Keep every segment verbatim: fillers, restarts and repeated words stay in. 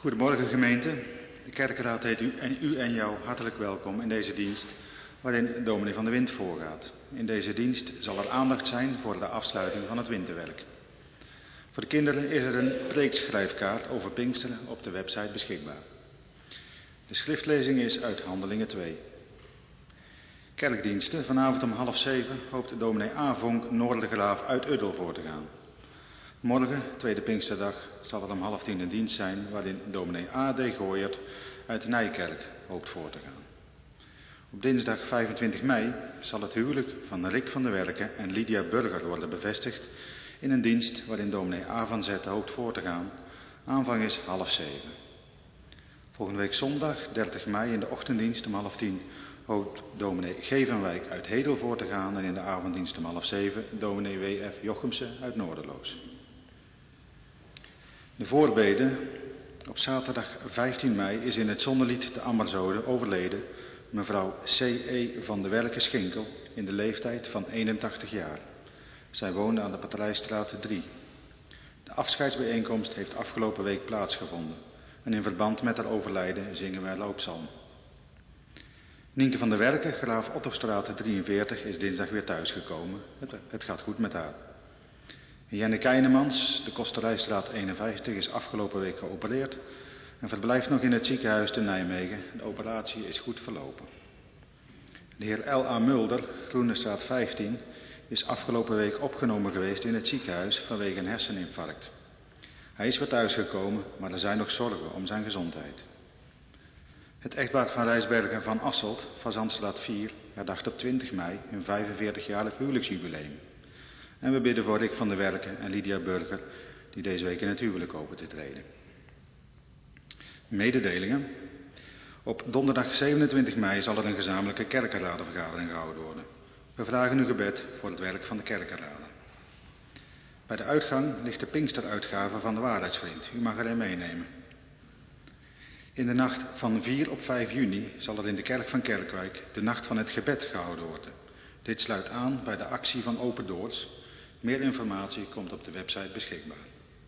Goedemorgen gemeente. De kerkenraad heet u en, u en jou hartelijk welkom in deze dienst waarin dominee Van de Wind voorgaat. In deze dienst zal er aandacht zijn voor de afsluiting van het winterwerk. Voor de kinderen is er een preekschrijfkaart over Pinksteren op de website beschikbaar. De schriftlezing is uit Handelingen twee. Kerkdiensten. Vanavond om half zeven hoopt dominee A. Vonk Noordergraaf uit Uddel voor te gaan. Morgen, tweede Pinksterdag, zal er om half tien een dienst zijn waarin dominee A D. Gooyert uit Nijkerk hoopt voor te gaan. Op dinsdag vijfentwintig mei zal het huwelijk van Rick van der Werken en Lydia Burger worden bevestigd in een dienst waarin dominee A. van Zetten hoopt voor te gaan. Aanvang is half zeven. Volgende week zondag, dertig mei, in de ochtenddienst om half tien hoopt dominee G. van Wijk uit Hedel voor te gaan en in de avonddienst om half zeven dominee W F Jochemsen uit Noorderloos. De voorbede. Op zaterdag vijftien mei is in het zonnelied te Ammerzode overleden mevrouw C E van de Werken Schinkel in de leeftijd van eenentachtig jaar. Zij woonde aan de Patrijsstraat drie. De afscheidsbijeenkomst heeft afgelopen week plaatsgevonden en in verband met haar overlijden zingen wij loopsalm. Nienke van der Werken, graaf Ottostraat drieënveertig, is dinsdag weer thuisgekomen. Het, het gaat goed met haar. Jenne Keinemans, de Kosterijstraat eenenvijftig, is afgelopen week geopereerd en verblijft nog in het ziekenhuis te Nijmegen. De operatie is goed verlopen. De heer L A Mulder, Groenestraat vijftien, is afgelopen week opgenomen geweest in het ziekenhuis vanwege een herseninfarct. Hij is weer thuisgekomen, maar er zijn nog zorgen om zijn gezondheid. Het echtpaar van Rijsbergen van Asselt, Fazantstraat vier, herdacht op twintig mei een vijfenveertigjarig huwelijksjubileum. En we bidden voor Rick van der Werken en Lydia Burger, die deze week in het huwelijk hopen te treden. Mededelingen. Op donderdag zevenentwintig mei zal er een gezamenlijke kerkenradenvergadering gehouden worden. We vragen uw gebed voor het werk van de kerkenraden. Bij de uitgang ligt de Pinksteruitgave van de Waarheidsvriend. U mag erin meenemen. In de nacht van vier op vijf juni zal er in de kerk van Kerkwijk de Nacht van het Gebed gehouden worden. Dit sluit aan bij de actie van Open Doors. Meer informatie komt op de website beschikbaar.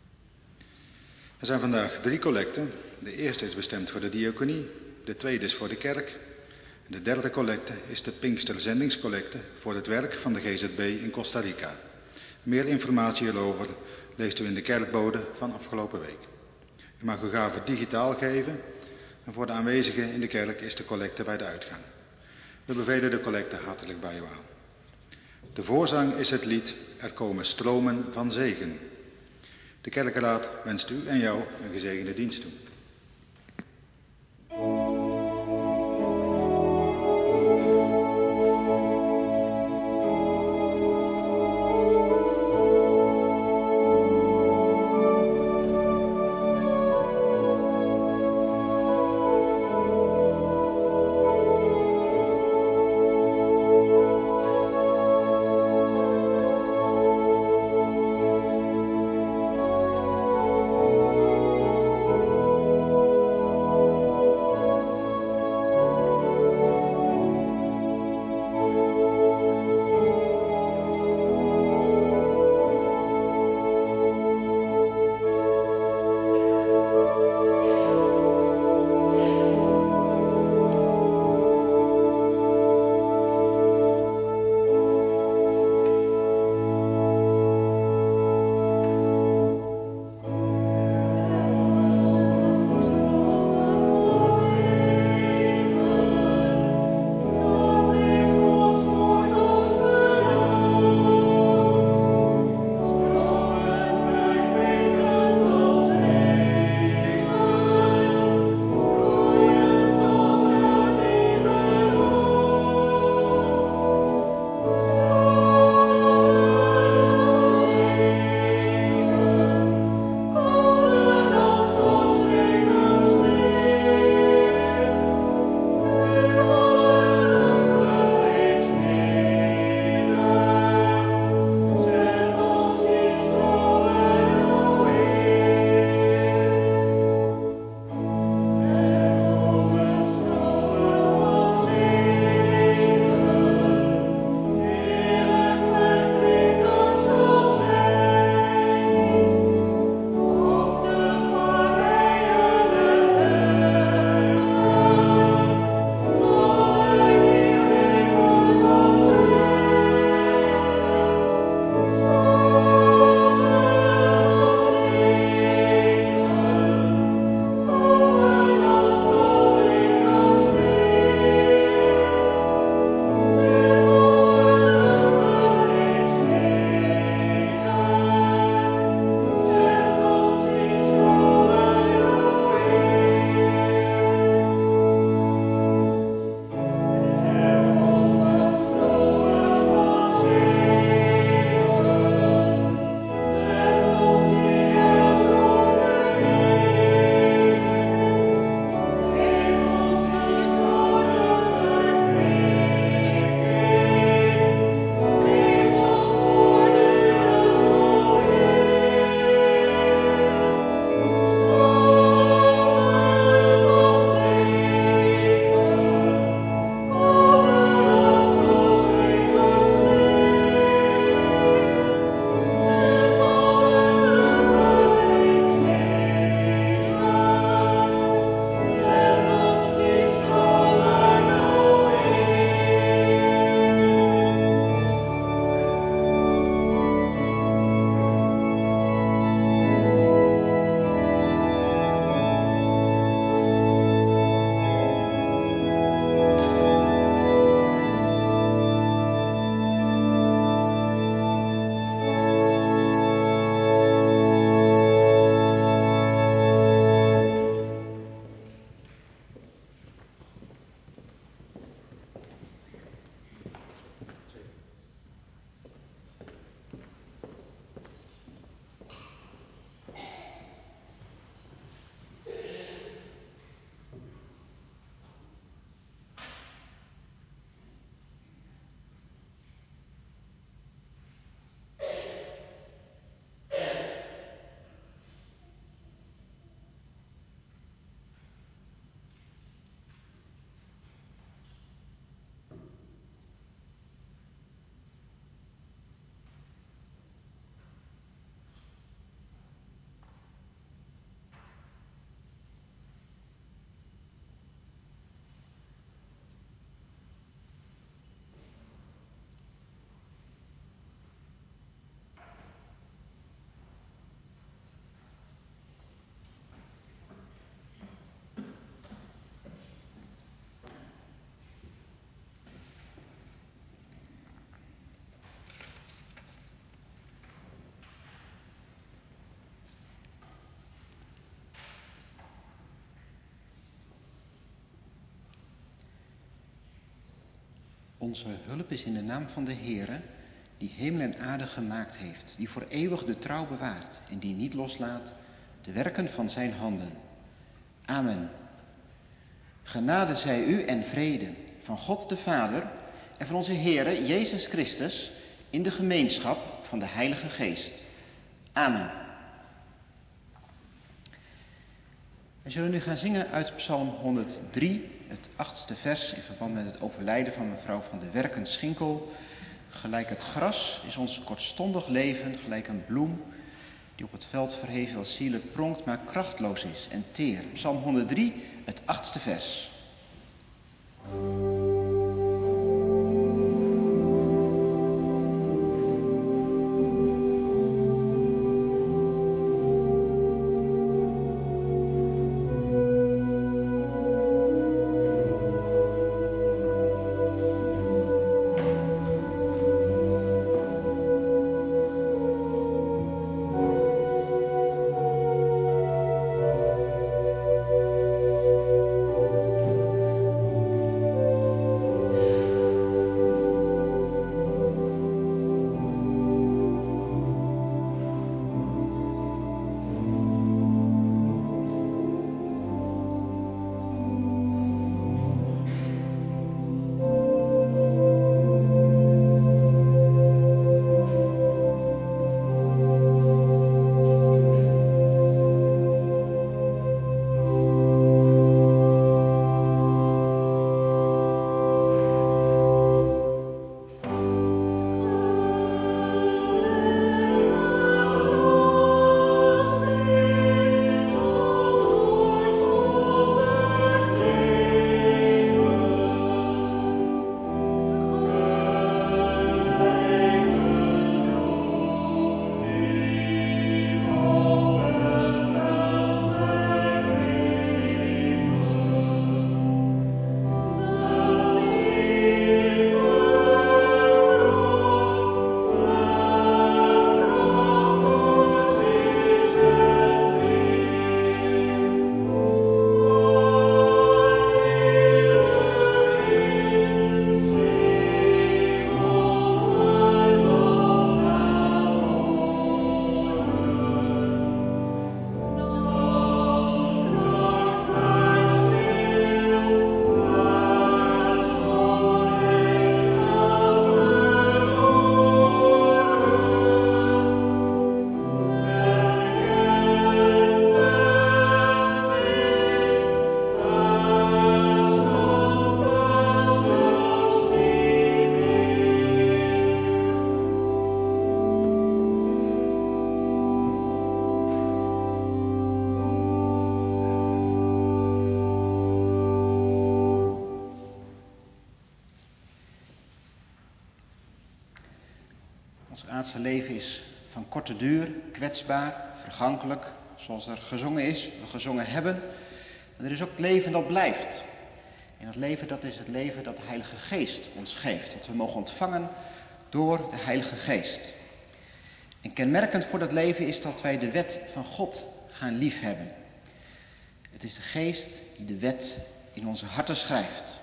Er zijn vandaag drie collecten. De eerste is bestemd voor de diaconie, de tweede is voor de kerk en de derde collecte is de Pinksterzendingscollecte voor het werk van de G Z B in Costa Rica. Meer informatie hierover leest u in de kerkbode van afgelopen week. U mag uw gave digitaal geven en voor de aanwezigen in de kerk is de collecte bij de uitgang. We bevelen de collecte hartelijk bij u aan. De voorzang is het lied Er komen stromen van zegen. De kerkenraad wenst u en jou een gezegende dienst toe. Thank Onze hulp is in de naam van de Heere, die hemel en aarde gemaakt heeft, die voor eeuwig de trouw bewaart en die niet loslaat de werken van zijn handen. Amen. Genade zij u en vrede van God de Vader en van onze Heere Jezus Christus in de gemeenschap van de Heilige Geest. Amen. We zullen nu gaan zingen uit Psalm honderddrie, het achtste vers in verband met het overlijden van mevrouw van de Werken Schinkel. Gelijk het gras is ons kortstondig leven, gelijk een bloem die op het veld verheven wel sierlijk pronkt, maar krachtloos is en teer. Psalm honderddrie, het achtste vers. Ons aardse leven is van korte duur, kwetsbaar, vergankelijk, zoals er gezongen is, we gezongen hebben. Maar er is ook leven dat blijft. En dat leven, dat is het leven dat de Heilige Geest ons geeft. Dat we mogen ontvangen door de Heilige Geest. En kenmerkend voor dat leven is dat wij de wet van God gaan liefhebben. Het is de Geest die de wet in onze harten schrijft.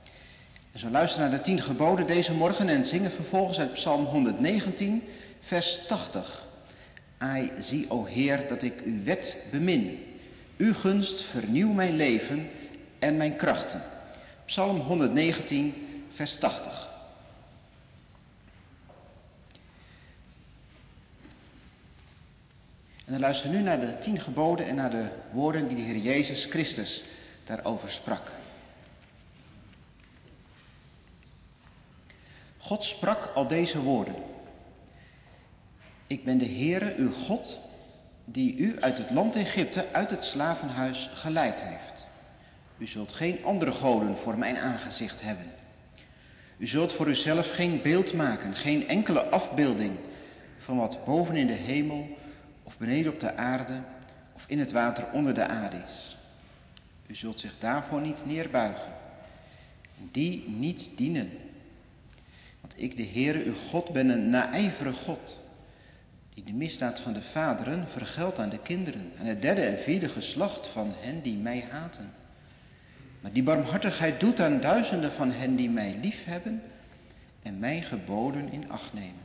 En zo luisteren naar de tien geboden deze morgen en zingen vervolgens uit Psalm honderddegentien, vers tachtig. Ai, zie, o Heer, dat ik uw wet bemin. Uw gunst vernieuw mijn leven en mijn krachten. Psalm honderddegentien, vers tachtig. En dan luisteren we nu naar de tien geboden en naar de woorden die de Heer Jezus Christus daarover sprak. God sprak al deze woorden. Ik ben de Heere, uw God, die u uit het land Egypte, uit het slavenhuis geleid heeft. U zult geen andere goden voor mijn aangezicht hebben. U zult voor uzelf geen beeld maken, geen enkele afbeelding van wat boven in de hemel of beneden op de aarde of in het water onder de aarde is. U zult zich daarvoor niet neerbuigen en die niet dienen. Want ik, de Heere, uw God, ben een naijverig God, die de misdaad van de vaderen vergeldt aan de kinderen, aan het derde en vierde geslacht van hen die mij haten. Maar die barmhartigheid doet aan duizenden van hen die mij liefhebben en mijn geboden in acht nemen.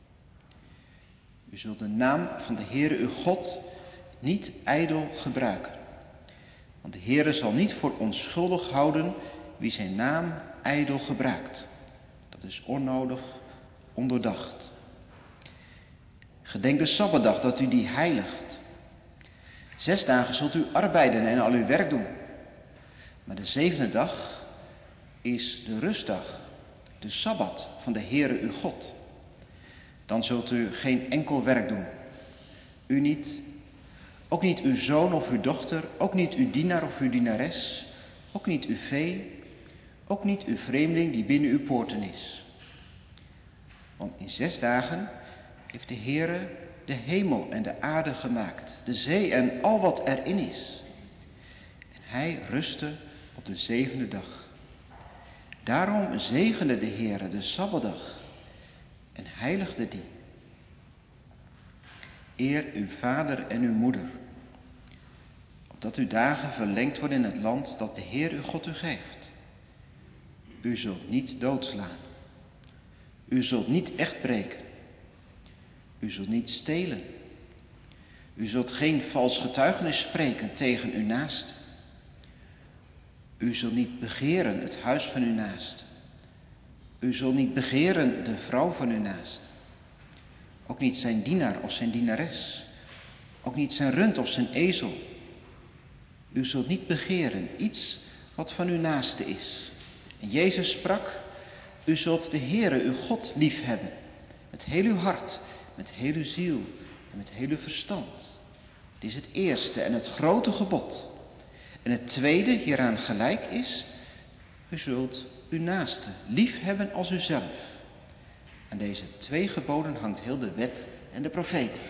U zult de naam van de Heere uw God niet ijdel gebruiken. Want de Heere zal niet voor onschuldig houden wie zijn naam ijdel gebruikt. Dat is onnodig, ondoordacht. Gedenk de Sabbatdag dat u die heiligt. Zes dagen zult u arbeiden en al uw werk doen. Maar de zevende dag is de rustdag, de Sabbat van de Heere uw God. Dan zult u geen enkel werk doen. U niet, ook niet uw zoon of uw dochter, ook niet uw dienaar of uw dienares, ook niet uw vee, ook niet uw vreemdeling die binnen uw poorten is. Want in zes dagen heeft de Heere de hemel en de aarde gemaakt, de zee en al wat erin is. En hij rustte op de zevende dag. Daarom zegende de Heere de Sabbatdag en heiligde die. Eer uw vader en uw moeder, opdat uw dagen verlengd worden in het land dat de Heer uw God u geeft. U zult niet doodslaan. U zult niet echt breken. U zult niet stelen. U zult geen vals getuigenis spreken tegen uw naaste. U zult niet begeren het huis van uw naaste. U zult niet begeren de vrouw van uw naaste. Ook niet zijn dienaar of zijn dienares. Ook niet zijn rund of zijn ezel. U zult niet begeren iets wat van uw naaste is. En Jezus sprak, u zult de Heere uw God lief hebben. Met heel uw hart, met heel uw ziel en met heel uw verstand. Dit is het eerste en het grote gebod. En het tweede hieraan gelijk is, u zult uw naaste lief hebben als uzelf. Aan deze twee geboden hangt heel de wet en de profeten.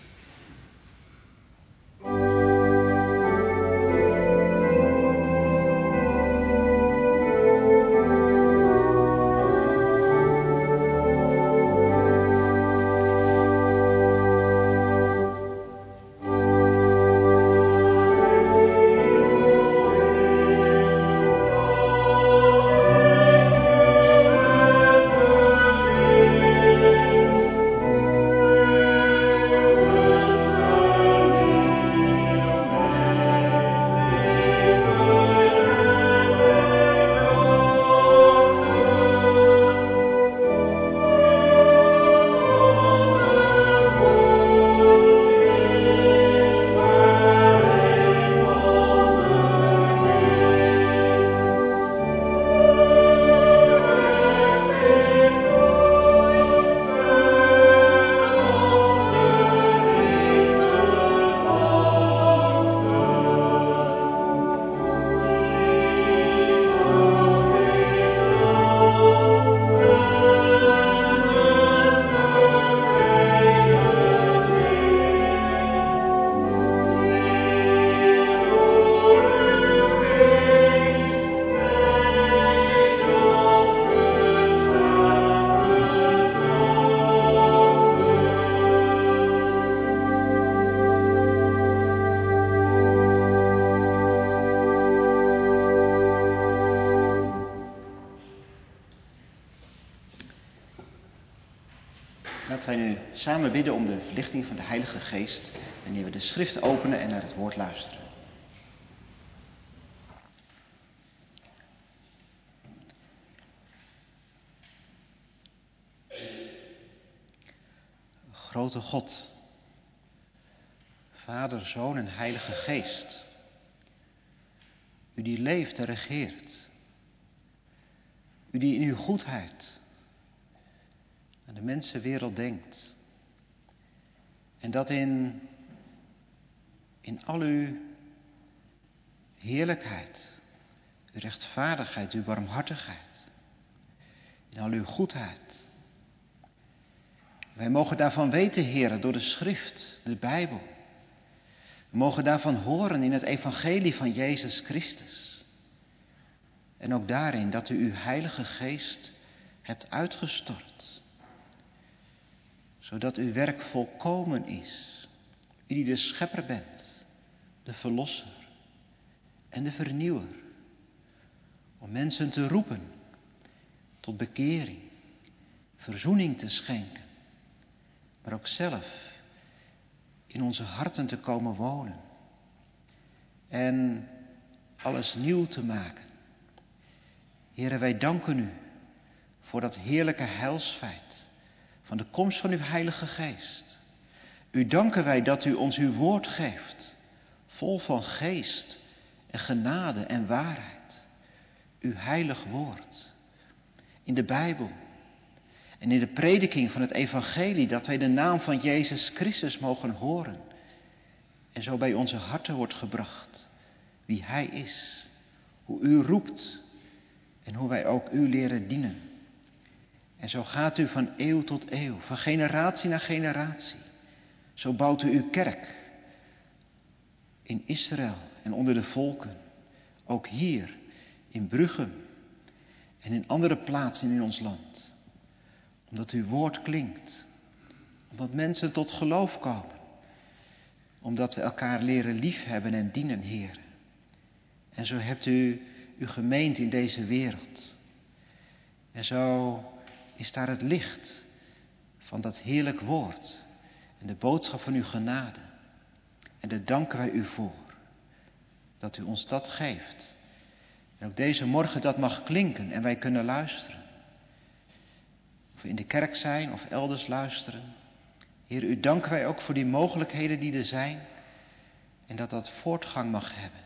Laten wij nu samen bidden om de verlichting van de Heilige Geest, wanneer we de schrift openen en naar het woord luisteren. Grote God, Vader, Zoon en Heilige Geest, u die leeft en regeert, u die in uw goedheid aan de mensenwereld denkt. En dat in, in al uw heerlijkheid, uw rechtvaardigheid, uw barmhartigheid, in al uw goedheid. Wij mogen daarvan weten, Heere, door de schrift, de Bijbel. We mogen daarvan horen in het evangelie van Jezus Christus. En ook daarin dat u uw Heilige Geest hebt uitgestort, zodat uw werk volkomen is. U die de schepper bent, de verlosser en de vernieuwer. Om mensen te roepen tot bekering verzoening te schenken, maar ook zelf in onze harten te komen wonen en alles nieuw te maken. Heere, wij danken u voor dat heerlijke heilsfeit van de komst van uw Heilige Geest. U danken wij dat u ons uw woord geeft, vol van geest en genade en waarheid. Uw heilig woord in de Bijbel en in de prediking van het evangelie, dat wij de naam van Jezus Christus mogen horen en zo bij onze harten wordt gebracht wie Hij is, hoe u roept en hoe wij ook u leren dienen. En zo gaat u van eeuw tot eeuw, van generatie naar generatie. Zo bouwt u uw kerk in Israël en onder de volken, ook hier in Bruchem en in andere plaatsen in ons land. Omdat uw woord klinkt, omdat mensen tot geloof komen, omdat we elkaar leren liefhebben en dienen, Heer. En zo hebt u uw gemeente in deze wereld. En zo is daar het licht van dat heerlijk woord en de boodschap van uw genade. En daar danken wij u voor, dat u ons dat geeft. En ook deze morgen dat mag klinken en wij kunnen luisteren. Of we in de kerk zijn of elders luisteren. Heer, u danken wij ook voor die mogelijkheden die er zijn en dat dat voortgang mag hebben.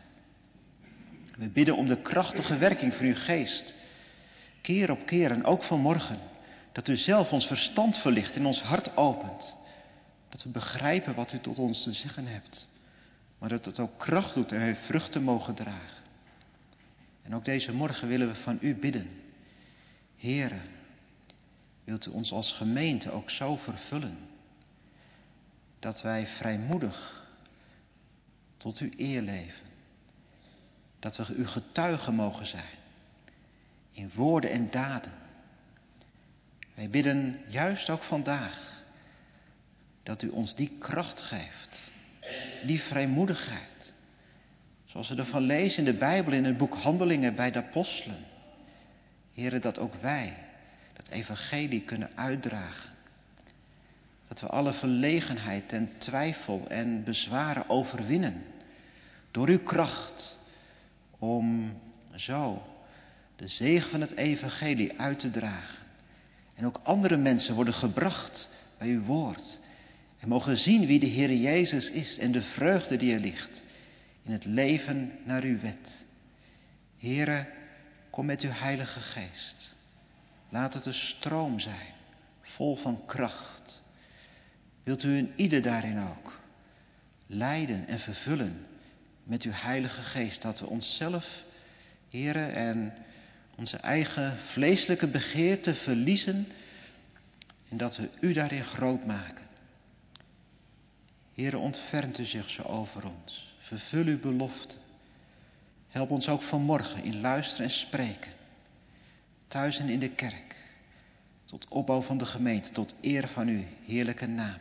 We bidden om de krachtige werking van uw geest, keer op keer en ook vanmorgen, dat u zelf ons verstand verlicht en ons hart opent. Dat we begrijpen wat u tot ons te zeggen hebt, maar dat het ook kracht doet en wij vruchten mogen dragen. En ook deze morgen willen we van u bidden. Heere, wilt u ons als gemeente ook zo vervullen, dat wij vrijmoedig tot uw eer leven. Dat we uw getuigen mogen zijn, in woorden en daden. Wij bidden juist ook vandaag, dat u ons die kracht geeft, die vrijmoedigheid. Zoals we ervan lezen in de Bijbel, in het boek Handelingen bij de apostelen. Heere, dat ook wij dat evangelie kunnen uitdragen. Dat we alle verlegenheid en twijfel en bezwaren overwinnen. Door uw kracht. Om zo de zegen van het evangelie uit te dragen. En ook andere mensen worden gebracht bij uw woord. En mogen zien wie de Heer Jezus is en de vreugde die er ligt. In het leven naar uw wet. Heere, kom met uw Heilige Geest. Laat het een stroom zijn, vol van kracht. Wilt u in ieder daarin ook leiden en vervullen met uw Heilige Geest, dat we onszelf, Heere, en onze eigen vleeselijke begeerte verliezen en dat we u daarin groot maken. Heere, ontfermt u zich zo over ons. Vervul uw belofte. Help ons ook vanmorgen in luisteren en spreken. Thuis en in de kerk. Tot opbouw van de gemeente, tot eer van uw heerlijke naam.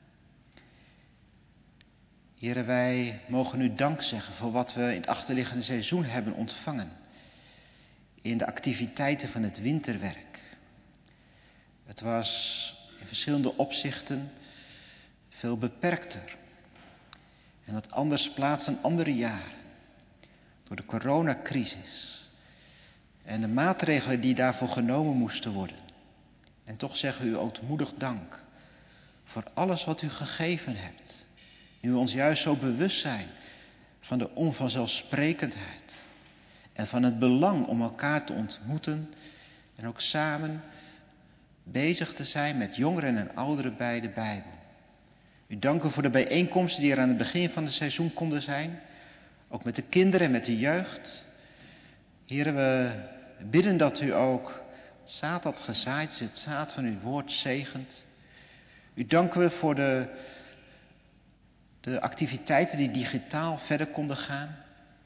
Heere, wij mogen u dank zeggen voor wat we in het achterliggende seizoen hebben ontvangen. In de activiteiten van het winterwerk. Het was in verschillende opzichten veel beperkter. En had anders plaats dan andere jaren. Door de coronacrisis. En de maatregelen die daarvoor genomen moesten worden. En toch zeggen we u ootmoedig dank. Voor alles wat u gegeven hebt. Nu we ons juist zo bewust zijn van de onvanzelfsprekendheid. En van het belang om elkaar te ontmoeten. En ook samen bezig te zijn met jongeren en ouderen bij de Bijbel. U danken voor de bijeenkomsten die er aan het begin van het seizoen konden zijn. Ook met de kinderen en met de jeugd. Heren, we bidden dat u ook het zaad dat gezaaid is, het zaad van uw woord zegent. U danken we voor de, de activiteiten die digitaal verder konden gaan.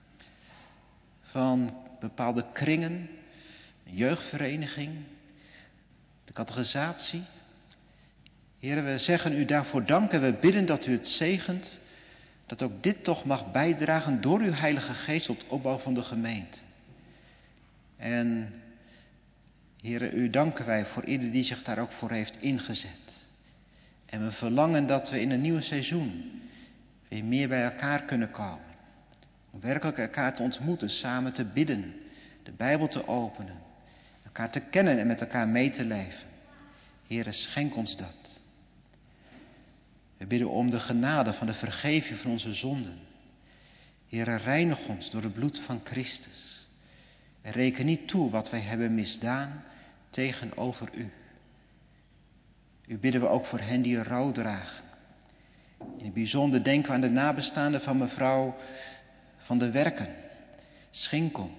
Van bepaalde kringen, een jeugdvereniging, de catechisatie. Heren, we zeggen u daarvoor dank en we bidden dat u het zegent. Dat ook dit toch mag bijdragen door uw Heilige Geest tot opbouw van de gemeente. En Here, u danken wij voor ieder die zich daar ook voor heeft ingezet. En we verlangen dat we in een nieuw seizoen weer meer bij elkaar kunnen komen. Om werkelijk elkaar te ontmoeten, samen te bidden, de Bijbel te openen, elkaar te kennen en met elkaar mee te leven. Here, schenk ons dat. We bidden om de genade van de vergeving van onze zonden. Here, reinig ons door het bloed van Christus. En reken niet toe wat wij hebben misdaan tegenover u. U bidden we ook voor hen die rouw dragen. In het bijzonder denken we aan de nabestaanden van mevrouw van der Werken, Schinkel.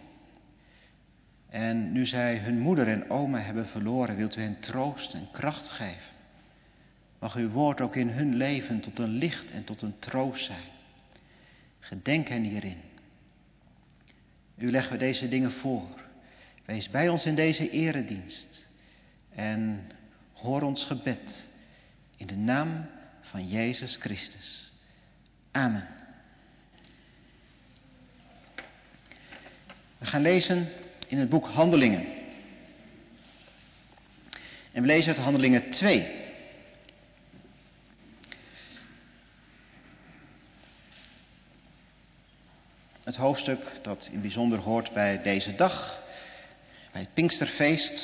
En nu zij hun moeder en oma hebben verloren, wilt u hen troost en kracht geven. Mag uw woord ook in hun leven tot een licht en tot een troost zijn. Gedenk hen hierin. U leggen we deze dingen voor. Wees bij ons in deze eredienst. En hoor ons gebed. In de naam van Jezus Christus. Amen. We gaan lezen in het boek Handelingen. En we lezen uit Handelingen twee. Het hoofdstuk dat in bijzonder hoort bij deze dag, bij het Pinksterfeest.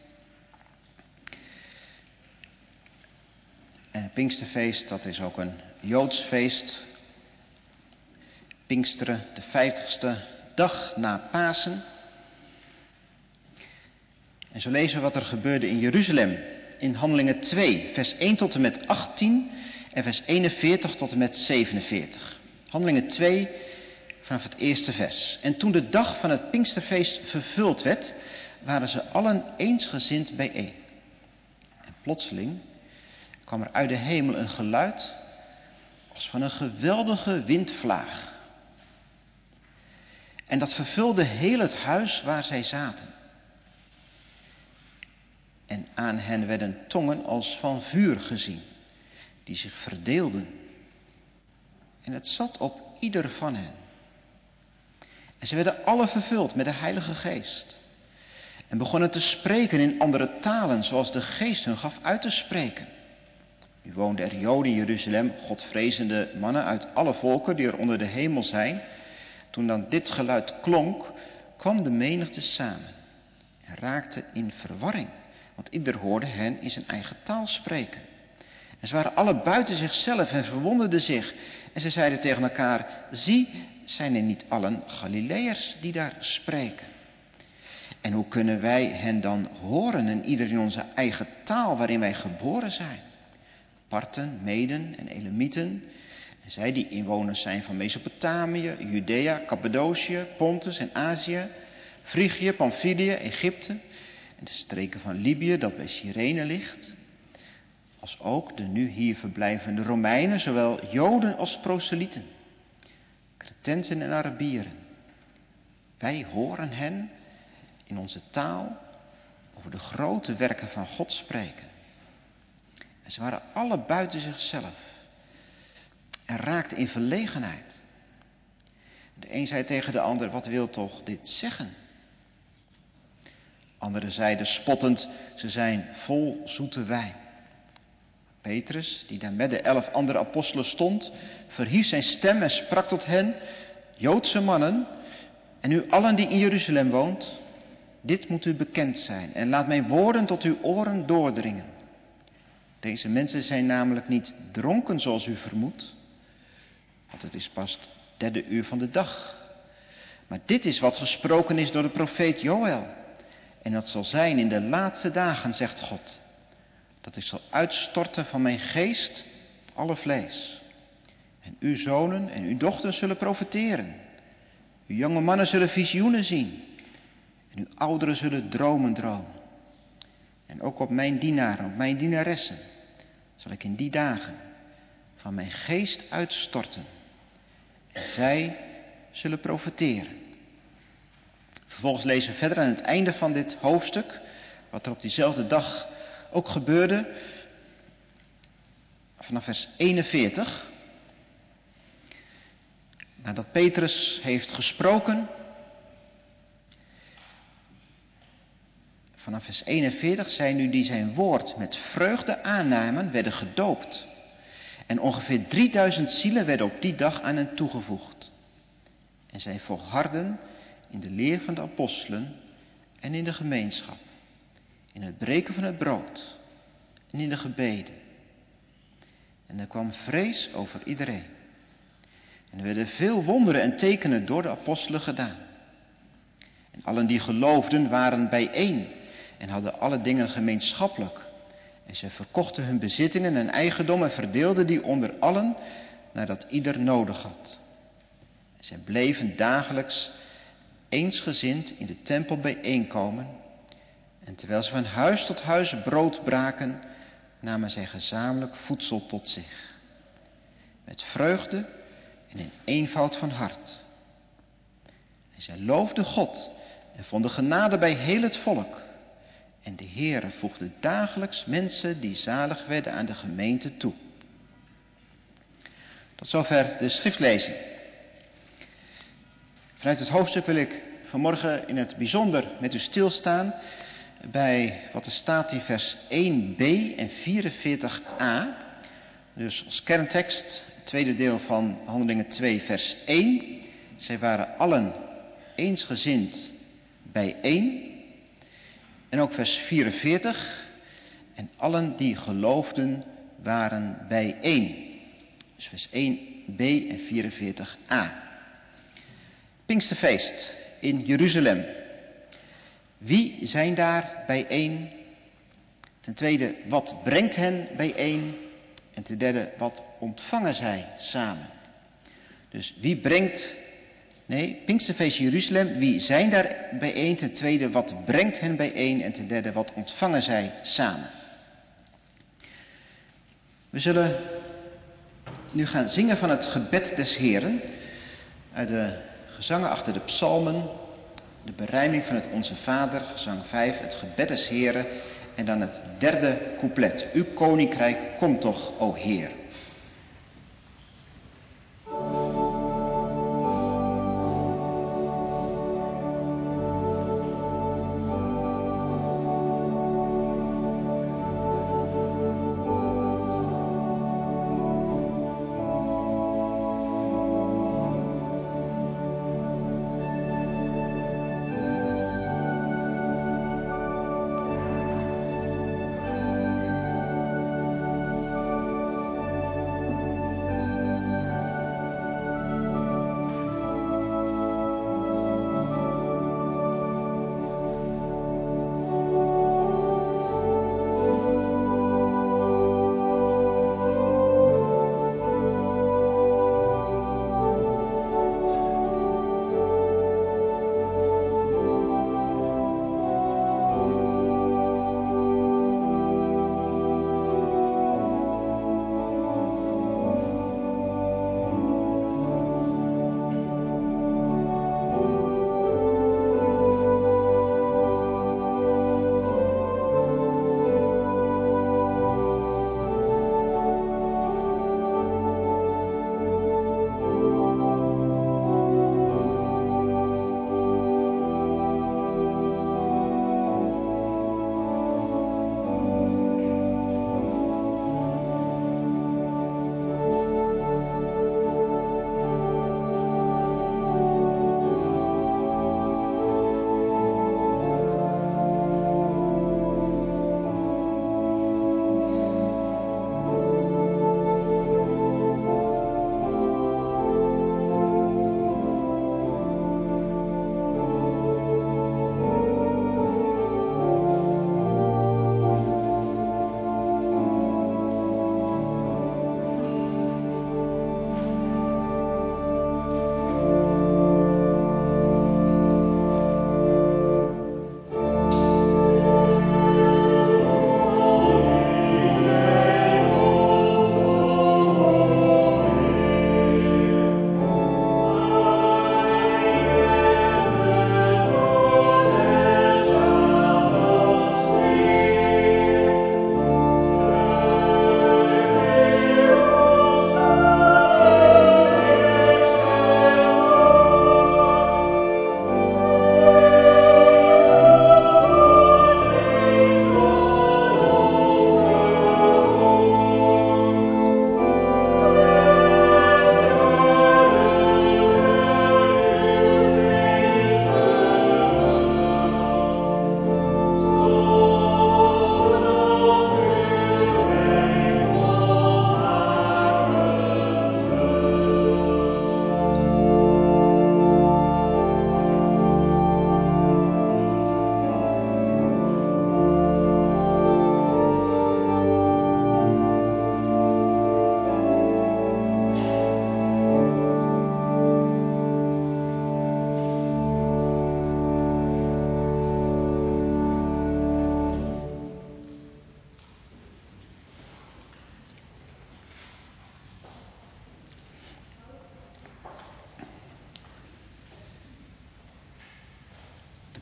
En het Pinksterfeest, dat is ook een Joods feest. Pinksteren, de vijftigste dag na Pasen. En zo lezen we wat er gebeurde in Jeruzalem in Handelingen twee, vers één tot en met achttien en vers eenenveertig tot en met zevenenveertig. Handelingen twee, vanaf het eerste vers. En toen de dag van het Pinksterfeest vervuld werd, waren ze allen eensgezind bijeen. En plotseling kwam er uit de hemel een geluid als van een geweldige windvlaag. En dat vervulde heel het huis waar zij zaten. En aan hen werden tongen als van vuur gezien, die zich verdeelden. En het zat op ieder van hen. En ze werden alle vervuld met de Heilige Geest. En begonnen te spreken in andere talen, zoals de Geest hun gaf uit te spreken. Nu woonden er Joden in Jeruzalem, godvrezende mannen uit alle volken die er onder de hemel zijn. Toen dan dit geluid klonk, kwam de menigte samen en raakte in verwarring. Want ieder hoorde hen in zijn eigen taal spreken. En ze waren alle buiten zichzelf en verwonderden zich. En ze zeiden tegen elkaar, zie, zijn er niet allen Galileërs die daar spreken? En hoe kunnen wij hen dan horen en ieder in onze eigen taal waarin wij geboren zijn? Parten, Meden en Elamieten. En zij die inwoners zijn van Mesopotamië, Judea, Cappadocië, Pontus en Azië, Frigië, Pamphylië, Egypte en de streken van Libië dat bij Cyrene ligt. Als ook de nu hier verblijvende Romeinen, zowel Joden als proselyten, Cretensen en Arabieren. Wij horen hen in onze taal over de grote werken van God spreken. En ze waren alle buiten zichzelf en raakten in verlegenheid. De een zei tegen de ander, wat wil toch dit zeggen? Anderen zeiden spottend, ze zijn vol zoete wijn. Petrus, die daar met de elf andere apostelen stond, verhief zijn stem en sprak tot hen, Joodse mannen, en u allen die in Jeruzalem woont, dit moet u bekend zijn en laat mijn woorden tot uw oren doordringen. Deze mensen zijn namelijk niet dronken zoals u vermoedt, want het is pas het derde uur van de dag. Maar dit is wat gesproken is door de profeet Joël. En dat zal zijn in de laatste dagen, zegt God, dat ik zal uitstorten van mijn geest op alle vlees. En uw zonen en uw dochters zullen profeteren. Uw jonge mannen zullen visioenen zien. En uw ouderen zullen dromen dromen. En ook op mijn dienaren, op mijn dienaressen, zal ik in die dagen van mijn geest uitstorten. En zij zullen profeteren. Vervolgens lezen we verder aan het einde van dit hoofdstuk, wat er op diezelfde dag ook gebeurde, vanaf vers eenenveertig. Nadat Petrus heeft gesproken, vanaf vers eenenveertig, zij nu die zijn woord met vreugde aannamen, werden gedoopt. En ongeveer drieduizend zielen werden op die dag aan hen toegevoegd. En zij volhardden in de leer van de apostelen en in de gemeenschap, in het breken van het brood en in de gebeden. En er kwam vrees over iedereen. En er werden veel wonderen en tekenen door de apostelen gedaan. En allen die geloofden waren bijeen en hadden alle dingen gemeenschappelijk. En zij verkochten hun bezittingen en eigendom en verdeelden die onder allen, nadat ieder nodig had. En zij bleven dagelijks eensgezind in de tempel bijeenkomen. En terwijl ze van huis tot huis brood braken, namen zij gezamenlijk voedsel tot zich. Met vreugde en in eenvoud van hart. En zij loofden God en vonden genade bij heel het volk. En de Heere voegde dagelijks mensen die zalig werden aan de gemeente toe. Tot zover de schriftlezing. Vanuit het hoofdstuk wil ik vanmorgen in het bijzonder met u stilstaan bij wat er staat in vers één b en vierenveertig a. Dus als kerntekst, het tweede deel van Handelingen twee vers één. Zij waren allen eensgezind bijeen. En ook vers vierenveertig. En allen die geloofden waren bijeen. Dus vers één b en vierenveertig a. Pinksterfeest in Jeruzalem. Wie zijn daar bijeen? Ten tweede, wat brengt hen bijeen? En ten derde, wat ontvangen zij samen? Dus wie brengt... Nee, Pinksterfeest Jeruzalem, wie zijn daar bijeen? Ten tweede, wat brengt hen bijeen? En ten derde, wat ontvangen zij samen? We zullen nu gaan zingen van het gebed des Heren. Uit de gezangen achter de psalmen. De berijming van het Onze Vader, gezang vijf, het gebed des Heren. En dan het derde couplet. Uw koninkrijk komt toch, o Heer.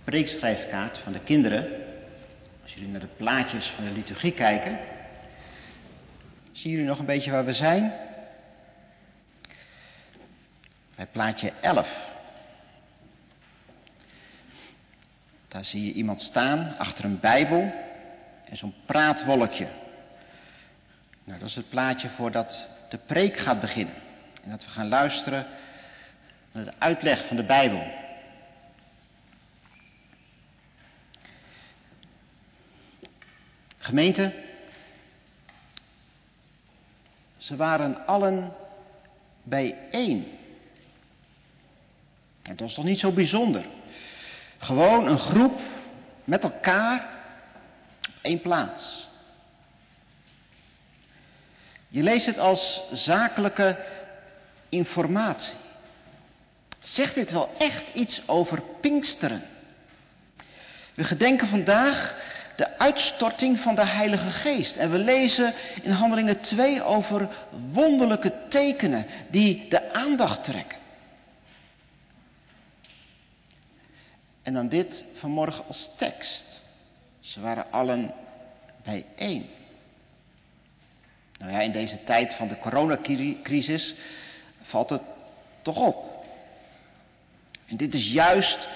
preekschrijfkaart van de kinderen. Als jullie naar de plaatjes van de liturgie kijken, zien jullie nog een beetje waar we zijn? Bij plaatje elf. Daar zie je iemand staan achter een Bijbel en zo'n praatwolkje. Nou, dat is het plaatje voordat de preek gaat beginnen. En dat we gaan luisteren naar de uitleg van de Bijbel. Gemeente, ze waren allen bijeen. En dat is toch niet zo bijzonder. Gewoon een groep met elkaar op één plaats. Je leest het als zakelijke informatie. Zegt dit wel echt iets over Pinksteren? We gedenken vandaag de uitstorting van de Heilige Geest. En we lezen in Handelingen twee over wonderlijke tekenen die de aandacht trekken. En dan dit vanmorgen als tekst. Ze waren allen bijeen. Nou ja, in deze tijd van de coronacrisis valt het toch op. En dit is juist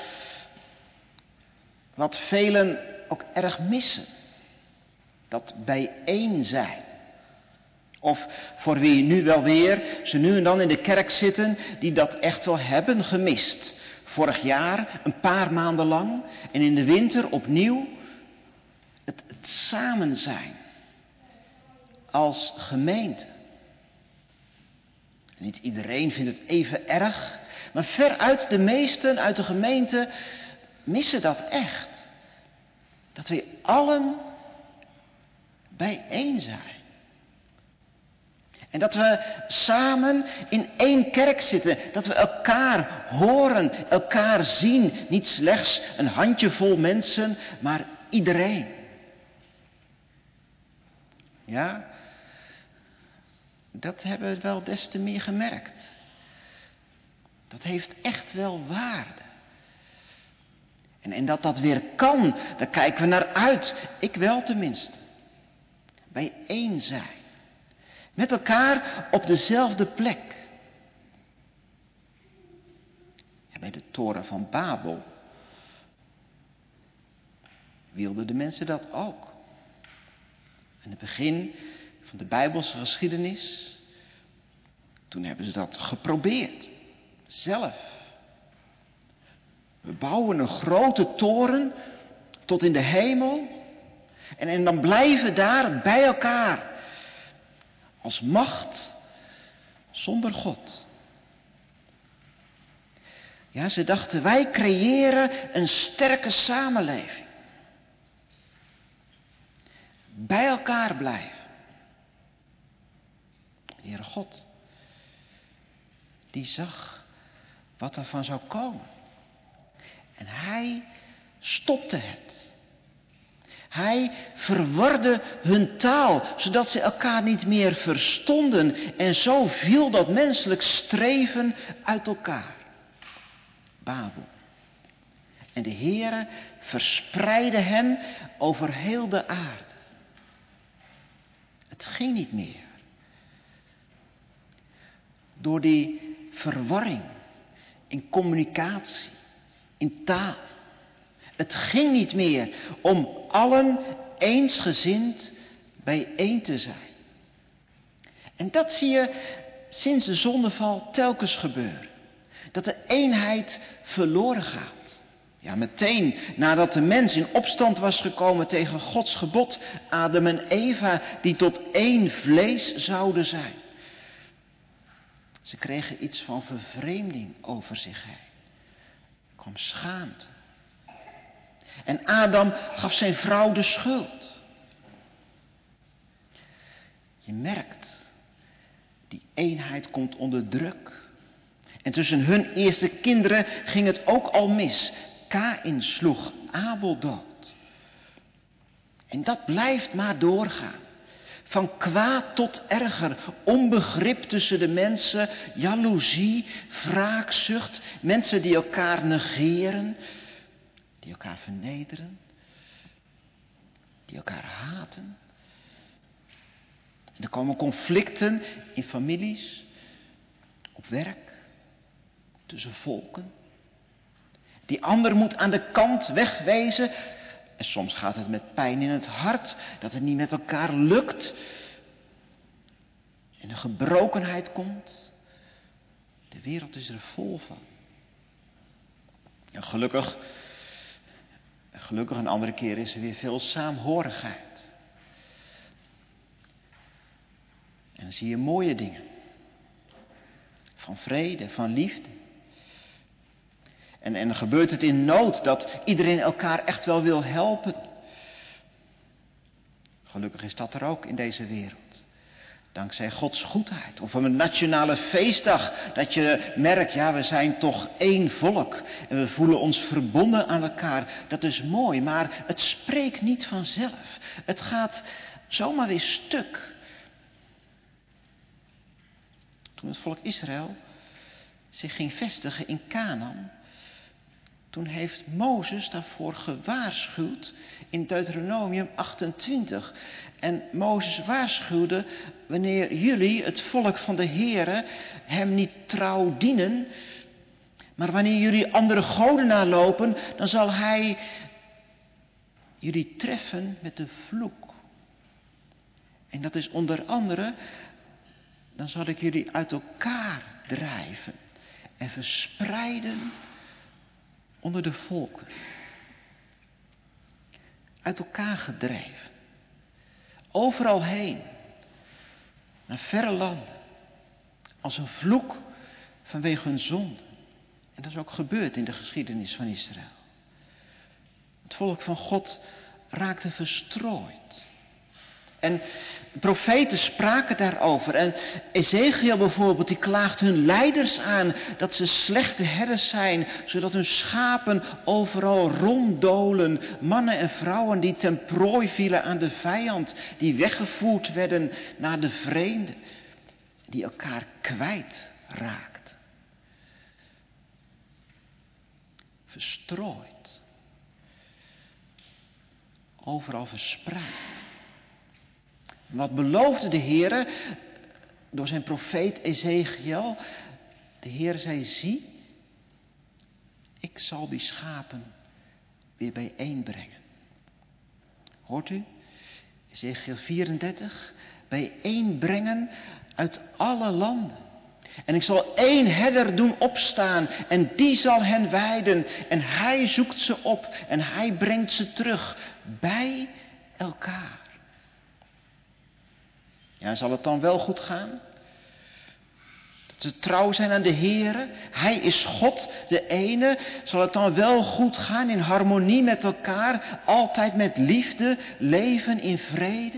wat velen ook erg missen. Dat bijeen zijn. Of voor wie nu wel weer, ze nu en dan in de kerk zitten, die dat echt wel hebben gemist. Vorig jaar, een paar maanden lang, en in de winter opnieuw, het, het samen zijn. Als gemeente. Niet iedereen vindt het even erg, maar veruit de meesten uit de gemeente missen dat echt. Dat we allen bijeen zijn. En dat we samen in één kerk zitten. Dat we elkaar horen, elkaar zien. Niet slechts een handjevol mensen, maar iedereen. Ja, dat hebben we wel des te meer gemerkt. Dat heeft echt wel waarde. En, en dat dat weer kan, daar kijken we naar uit. Ik wel tenminste. Bijeen zijn. Met elkaar op dezelfde plek. Ja, bij de toren van Babel wilden de mensen dat ook. Aan het begin van de Bijbelse geschiedenis, toen hebben ze dat geprobeerd. Zelf. We bouwen een grote toren tot in de hemel. En, en dan blijven daar bij elkaar. Als macht zonder God. Ja, ze dachten, wij creëren een sterke samenleving. Bij elkaar blijven. De Heere God, die zag wat er van zou komen. En hij stopte het. Hij verwarde hun taal, zodat ze elkaar niet meer verstonden. En zo viel dat menselijk streven uit elkaar. Babel. En de Heere verspreidde hen over heel de aarde. Het ging niet meer. Door die verwarring in communicatie, in taal. Het ging niet meer om allen eensgezind bijeen te zijn. En dat zie je sinds de zondeval telkens gebeuren. Dat de eenheid verloren gaat. Ja, meteen nadat de mens in opstand was gekomen tegen Gods gebod, Adam en Eva, die tot één vlees zouden zijn. Ze kregen iets van vervreemding over zich heen. Er kwam schaamte. En Adam gaf zijn vrouw de schuld. Je merkt, die eenheid komt onder druk. En tussen hun eerste kinderen ging het ook al mis. Kaïn sloeg Abel dood. En dat blijft maar doorgaan. Van kwaad tot erger, onbegrip tussen de mensen, jaloezie, wraakzucht, mensen die elkaar negeren. die elkaar vernederen, die elkaar haten. En er komen conflicten in families, op werk, tussen volken. Die ander moet aan de kant wegwezen. En soms gaat het met pijn in het hart, dat het niet met elkaar lukt. En een gebrokenheid komt. De wereld is er vol van. En gelukkig, gelukkig een andere keer is er weer veel saamhorigheid. En dan zie je mooie dingen. Van vrede, van liefde. En, en dan gebeurt het in nood dat iedereen elkaar echt wel wil helpen. Gelukkig is dat er ook in deze wereld. Dankzij Gods goedheid. Of op een nationale feestdag. Dat je merkt, ja, we zijn toch één volk. En we voelen ons verbonden aan elkaar. Dat is mooi, maar het spreekt niet vanzelf. Het gaat zomaar weer stuk. Toen het volk Israël zich ging vestigen in Kanaan. Toen heeft Mozes daarvoor gewaarschuwd in Deuteronomium achtentwintig. En Mozes waarschuwde, wanneer jullie, het volk van de Heere, hem niet trouw dienen, maar wanneer jullie andere goden nalopen, dan zal hij jullie treffen met de vloek. En dat is onder andere, dan zal ik jullie uit elkaar drijven en verspreiden onder de volken. Uit elkaar gedreven. Overal heen. Naar verre landen. Als een vloek vanwege hun zonde. En dat is ook gebeurd in de geschiedenis van Israël. Het volk van God raakte verstrooid. En profeten spraken daarover. En Ezechiel bijvoorbeeld, die klaagt hun leiders aan dat ze slechte herders zijn, zodat hun schapen overal ronddolen. Mannen en vrouwen die ten prooi vielen aan de vijand, die weggevoerd werden naar de vreemde, die elkaar kwijtraakten. Verstrooid. Overal verspreid. Wat beloofde de Heere door zijn profeet Ezechiel? De Heere zei, zie, ik zal die schapen weer bijeenbrengen. Hoort u? Ezechiel vierendertig. Bijeenbrengen uit alle landen. En ik zal één herder doen opstaan en die zal hen weiden. En hij zoekt ze op en hij brengt ze terug bij elkaar. Ja, zal het dan wel goed gaan? Dat ze trouw zijn aan de Heere. Hij is God, de ene. Zal het dan wel goed gaan in harmonie met elkaar? Altijd met liefde, leven in vrede?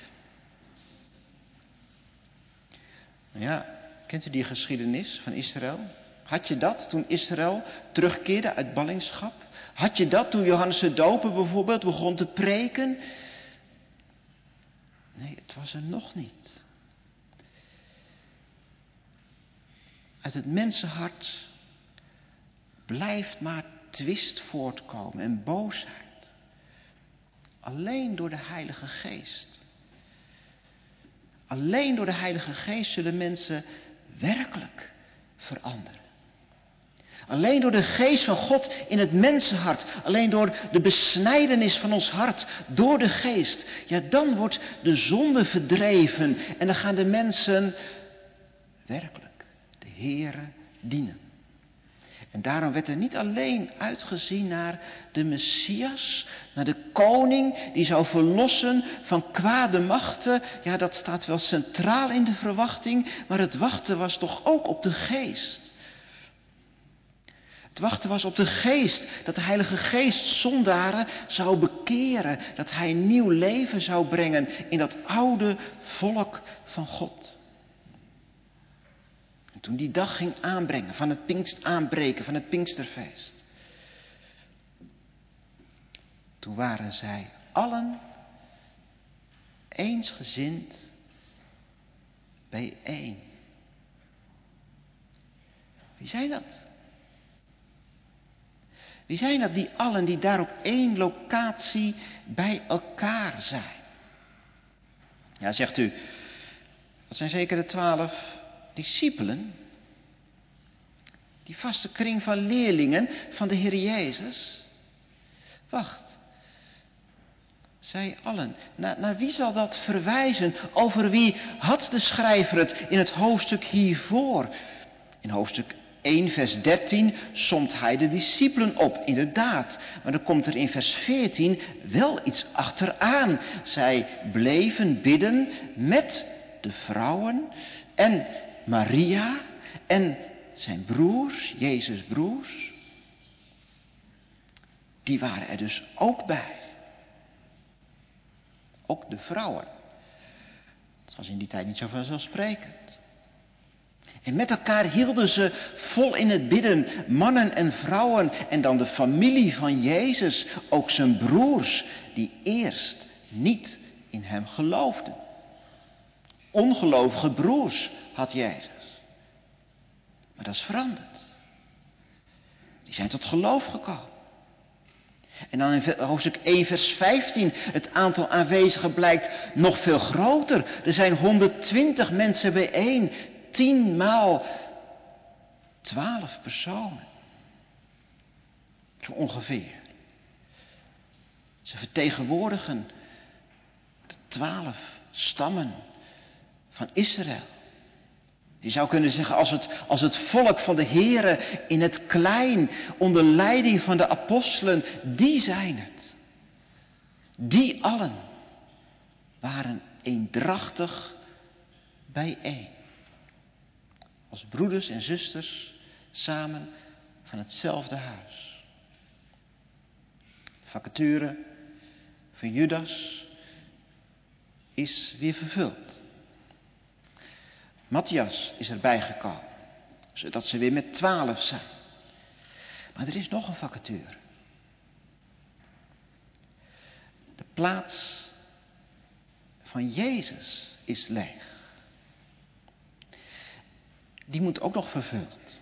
Ja, kent u die geschiedenis van Israël? Had je dat toen Israël terugkeerde uit ballingschap? Had je dat toen Johannes de Doper bijvoorbeeld begon te preken? Nee, het was er nog niet. Uit het mensenhart blijft maar twist voortkomen en boosheid. Alleen door de Heilige Geest. Alleen door de Heilige Geest zullen mensen werkelijk veranderen. Alleen door de geest van God in het mensenhart. Alleen door de besnijdenis van ons hart. Door de geest. Ja, dan wordt de zonde verdreven. En dan gaan de mensen werkelijk de Heere dienen. En daarom werd er niet alleen uitgezien naar de Messias. Naar de koning die zou verlossen van kwade machten. Ja, dat staat wel centraal in de verwachting. Maar het wachten was toch ook op de geest. Het wachten was op de geest, dat de Heilige Geest zondaren zou bekeren. Dat hij nieuw leven zou brengen in dat oude volk van God. En toen die dag ging aanbrengen, van het Pinkst aanbreken, van het Pinksterfeest. Toen waren zij allen eensgezind bijeen. Wie zijn dat? Wie zijn dat, die allen die daar op één locatie bij elkaar zijn? Ja, zegt u, dat zijn zeker de twaalf discipelen. Die vaste kring van leerlingen van de Heer Jezus. Wacht. Zij allen. Naar, naar wie zal dat verwijzen? Over wie had de schrijver het in het hoofdstuk hiervoor? In hoofdstuk één vers dertien somt hij de discipelen op, inderdaad. Maar dan komt er in vers veertien wel iets achteraan. Zij bleven bidden met de vrouwen en Maria en zijn broers, Jezus' broers. Die waren er dus ook bij. Ook de vrouwen. Het was in die tijd niet zo vanzelfsprekend. En met elkaar hielden ze vol in het bidden, mannen en vrouwen en dan de familie van Jezus, ook zijn broers, die eerst niet in hem geloofden. Ongelovige broers had Jezus. Maar dat is veranderd. Die zijn tot geloof gekomen. En dan in hoofdstuk één vers vijftien, het aantal aanwezigen blijkt nog veel groter. Er zijn honderdtwintig mensen bijeen. Tien maal twaalf personen. Zo ongeveer. Ze vertegenwoordigen de twaalf stammen van Israël. Je zou kunnen zeggen, als het, als het volk van de Here in het klein, onder leiding van de apostelen, die zijn het. Die allen waren eendrachtig bijeen. Als broeders en zusters samen van hetzelfde huis. De vacature van Judas is weer vervuld. Matthias is erbij gekomen, zodat ze weer met twaalf zijn. Maar er is nog een vacature. De plaats van Jezus is leeg. Die moet ook nog vervuld.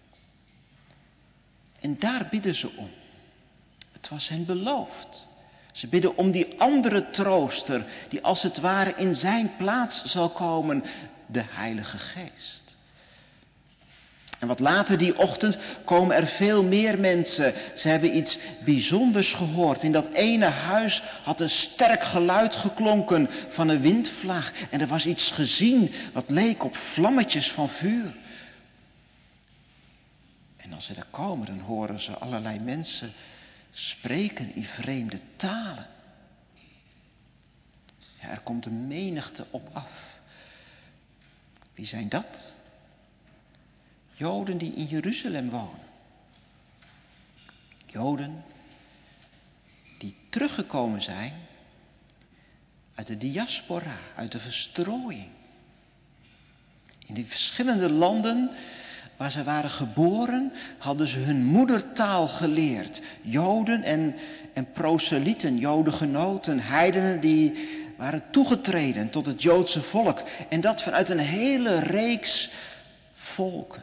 En daar bidden ze om. Het was hen beloofd. Ze bidden om die andere trooster, die als het ware in zijn plaats zal komen, de Heilige Geest. En wat later die ochtend komen er veel meer mensen. Ze hebben iets bijzonders gehoord. In dat ene huis had een sterk geluid geklonken van een windvlaag. En er was iets gezien wat leek op vlammetjes van vuur. En als ze daar komen, dan horen ze allerlei mensen spreken in vreemde talen. Ja, er komt een menigte op af. Wie zijn dat? Joden die in Jeruzalem wonen. Joden die teruggekomen zijn uit de diaspora, uit de verstrooiing. In die verschillende landen waar ze waren geboren, hadden ze hun moedertaal geleerd. Joden en, en proselieten, jodengenoten, heidenen die waren toegetreden tot het Joodse volk. En dat vanuit een hele reeks volken.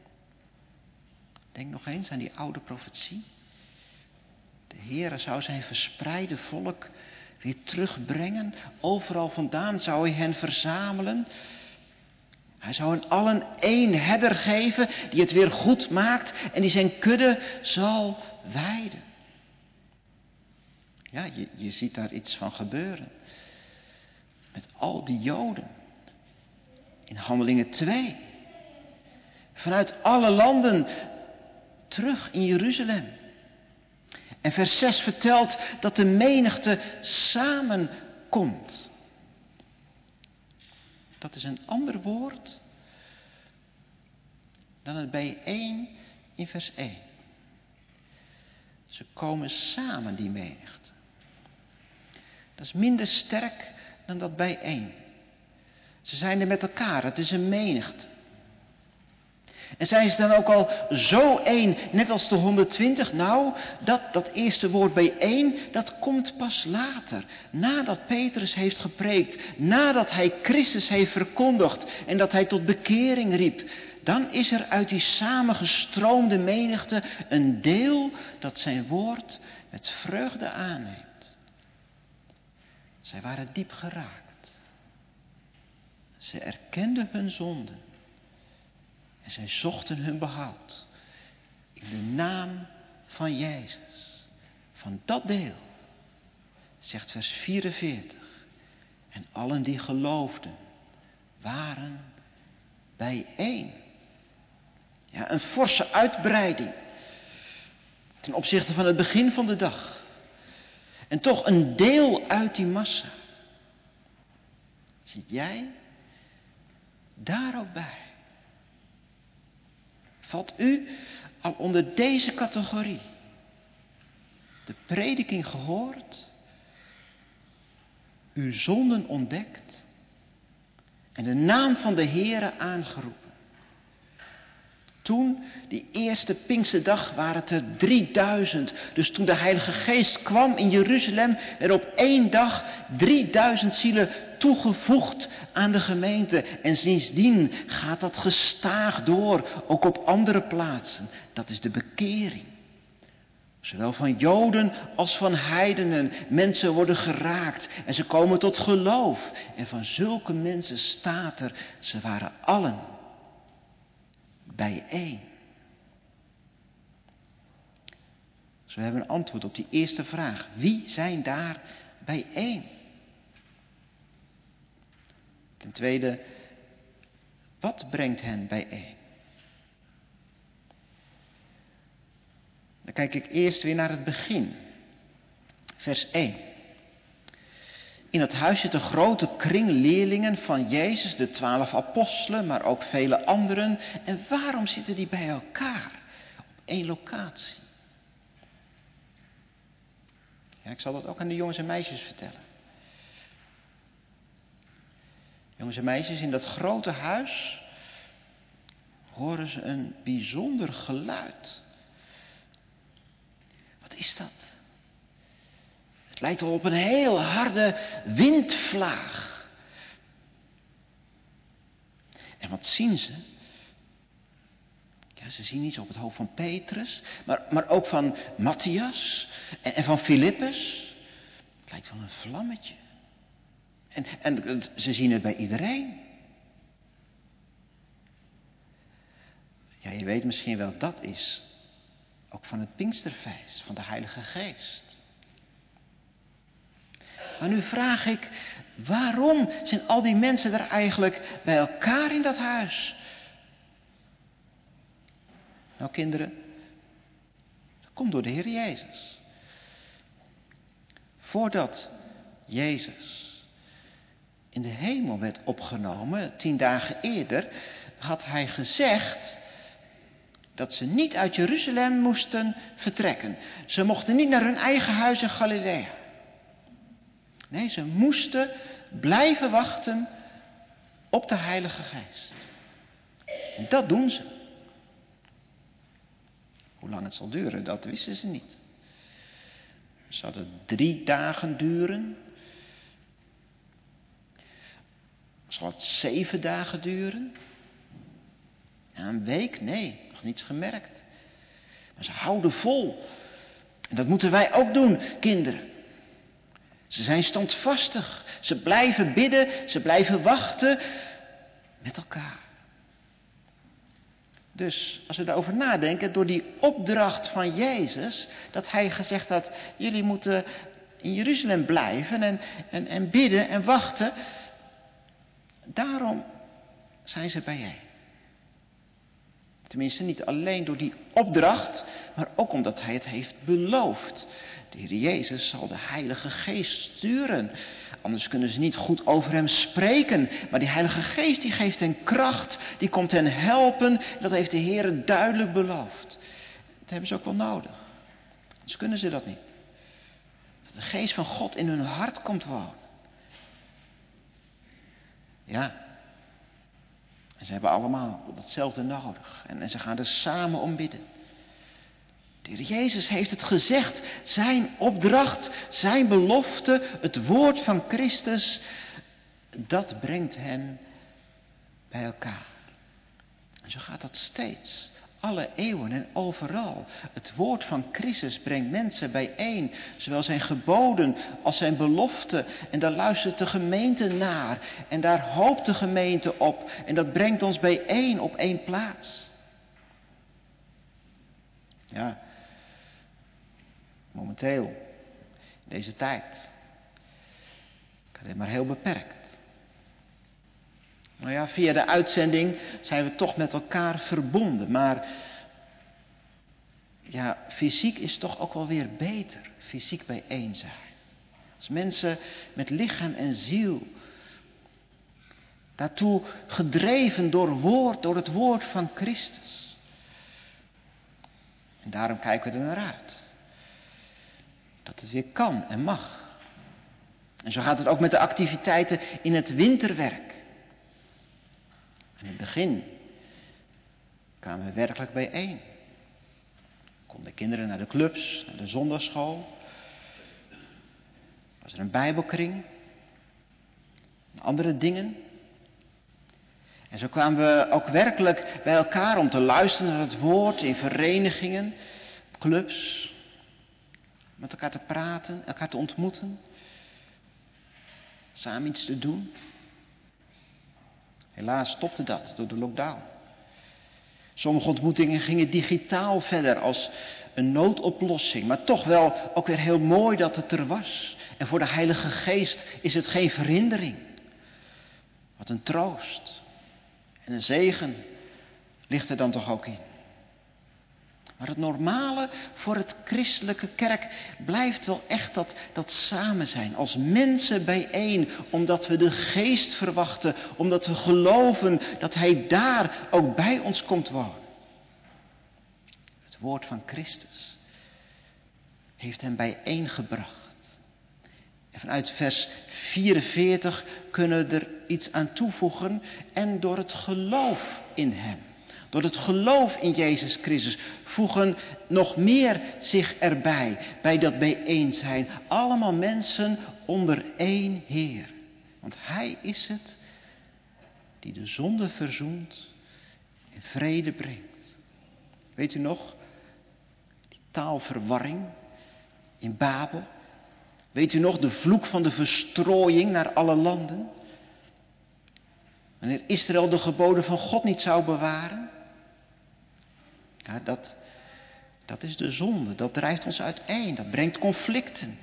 Denk nog eens aan die oude profetie. De Heere zou zijn verspreide volk weer terugbrengen. Overal vandaan zou hij hen verzamelen. Hij zou hen allen één herder geven die het weer goed maakt en die zijn kudde zal weiden. Ja, je, je ziet daar iets van gebeuren. Met al die Joden. In Handelingen twee. Vanuit alle landen terug in Jeruzalem. En vers zes vertelt dat de menigte samenkomt. Dat is een ander woord dan het bijeen in vers één. Ze komen samen, die menigte. Dat is minder sterk dan dat bijeen. Ze zijn er met elkaar, het is een menigte. En zijn ze dan ook al zo één, net als de honderdtwintig? Nou, dat, dat eerste woord bijeen, dat komt pas later. Nadat Petrus heeft gepreekt, nadat hij Christus heeft verkondigd en dat hij tot bekering riep. dan is er uit die samengestroomde menigte een deel dat zijn woord met vreugde aanneemt. Zij waren diep geraakt. Ze erkenden hun zonden. En zij zochten hun behoud. In de naam van Jezus. Van dat deel. Zegt vers vierenveertig. En allen die geloofden waren bijeen. Ja, een forse uitbreiding. Ten opzichte van het begin van de dag. En toch een deel uit die massa. Zit jij daar ook bij? Valt u al onder deze categorie? De prediking gehoord, uw zonden ontdekt en de naam van de Heere aangeroepen. Toen, die eerste Pinksterdag, waren het er drieduizend. Dus toen de Heilige Geest kwam in Jeruzalem, er op één dag drieduizend zielen toegevoegd aan de gemeente. En sindsdien gaat dat gestaag door, ook op andere plaatsen. Dat is de bekering. Zowel van Joden als van heidenen. Mensen worden geraakt en ze komen tot geloof. En van zulke mensen staat er, ze waren allen bijeen. Dus we hebben een antwoord op die eerste vraag. Wie zijn daar bijeen? Ten tweede, wat brengt hen bijeen? Dan kijk ik eerst weer naar het begin. Vers één. In het huis zit een grote kring leerlingen van Jezus, de twaalf apostelen, maar ook vele anderen. En waarom zitten die bij elkaar op één locatie? Ja, ik zal dat ook aan de jongens en meisjes vertellen. Jongens en meisjes, in dat grote huis horen ze een bijzonder geluid. Wat is dat? Het lijkt wel op een heel harde windvlaag. En wat zien ze? Ja, ze zien iets op het hoofd van Petrus, maar, maar ook van Matthias en, en van Filippus. Het lijkt wel een vlammetje. En, en ze zien het bij iedereen. Ja, je weet misschien wel, dat is ook van het Pinksterfeest, van de Heilige Geest. Maar nu vraag ik, waarom zijn al die mensen er eigenlijk bij elkaar in dat huis? Nou kinderen, dat komt door de Heer Jezus. Voordat Jezus in de hemel werd opgenomen, tien dagen eerder, had hij gezegd dat ze niet uit Jeruzalem moesten vertrekken. Ze mochten niet naar hun eigen huis in Galilea. Nee, ze moesten blijven wachten op de Heilige Geest. En dat doen ze. Hoe lang het zal duren, dat wisten ze niet. Zou het drie dagen duren? Zal het zeven dagen duren? Ja, een week? Nee, nog niets gemerkt. Maar ze houden vol. En dat moeten wij ook doen, kinderen. Ze zijn standvastig. Ze blijven bidden. Ze blijven wachten met elkaar. Dus als we daarover nadenken, door die opdracht van Jezus, dat hij gezegd had, jullie moeten in Jeruzalem blijven en, en, en bidden en wachten. Daarom zijn ze bijeen. Tenminste, niet alleen door die opdracht, maar ook omdat hij het heeft beloofd. De Heer Jezus zal de Heilige Geest sturen. Anders kunnen ze niet goed over hem spreken. Maar die Heilige Geest die geeft hen kracht, die komt hen helpen. Dat heeft de Heer duidelijk beloofd. Dat hebben ze ook wel nodig. Anders kunnen ze dat niet. Dat de Geest van God in hun hart komt wonen. Ja. En ze hebben allemaal datzelfde nodig. En, en ze gaan er samen om bidden. De Heer Jezus heeft het gezegd. Zijn opdracht, zijn belofte, het woord van Christus, dat brengt hen bij elkaar. En zo gaat dat steeds. Alle eeuwen en overal. Het woord van Christus brengt mensen bijeen. Zowel zijn geboden als zijn beloften. En daar luistert de gemeente naar. En daar hoopt de gemeente op. En dat brengt ons bijeen op één plaats. Ja, momenteel, in deze tijd, kan dit maar heel beperkt. Nou ja, via de uitzending zijn we toch met elkaar verbonden. Maar ja, fysiek is toch ook wel weer beter. Fysiek bijeen zijn. Als mensen met lichaam en ziel, daartoe gedreven door, woord, door het woord van Christus. En daarom kijken we er naar uit. Dat het weer kan en mag. En zo gaat het ook met de activiteiten in het winterwerk. En in het begin kwamen we werkelijk bijeen. Konden de kinderen naar de clubs, naar de zondagschool. Was er een bijbelkring. En andere dingen. En zo kwamen we ook werkelijk bij elkaar om te luisteren naar het woord in verenigingen, clubs. Met elkaar te praten, elkaar te ontmoeten. Samen iets te doen. Helaas stopte dat door de lockdown. Sommige ontmoetingen gingen digitaal verder als een noodoplossing. Maar toch wel ook weer heel mooi dat het er was. En voor de Heilige Geest is het geen verhindering. Wat een troost. En een zegen ligt er dan toch ook in. Maar het normale voor het christelijke kerk blijft wel echt dat, dat samen zijn. Als mensen bijeen, omdat we de geest verwachten. Omdat we geloven dat hij daar ook bij ons komt wonen. Het woord van Christus heeft hem bijeengebracht. En vanuit vers vierenveertig kunnen we er iets aan toevoegen. En door het geloof in hem. Door het geloof in Jezus Christus voegen nog meer zich erbij, bij dat bijeen zijn. Allemaal mensen onder één Heer. Want hij is het die de zonde verzoent en vrede brengt. Weet u nog, die taalverwarring in Babel. Weet u nog, de vloek van de verstrooiing naar alle landen. Wanneer Israël de geboden van God niet zou bewaren. Ja, dat, dat is de zonde. Dat drijft ons uiteen. Dat brengt conflicten.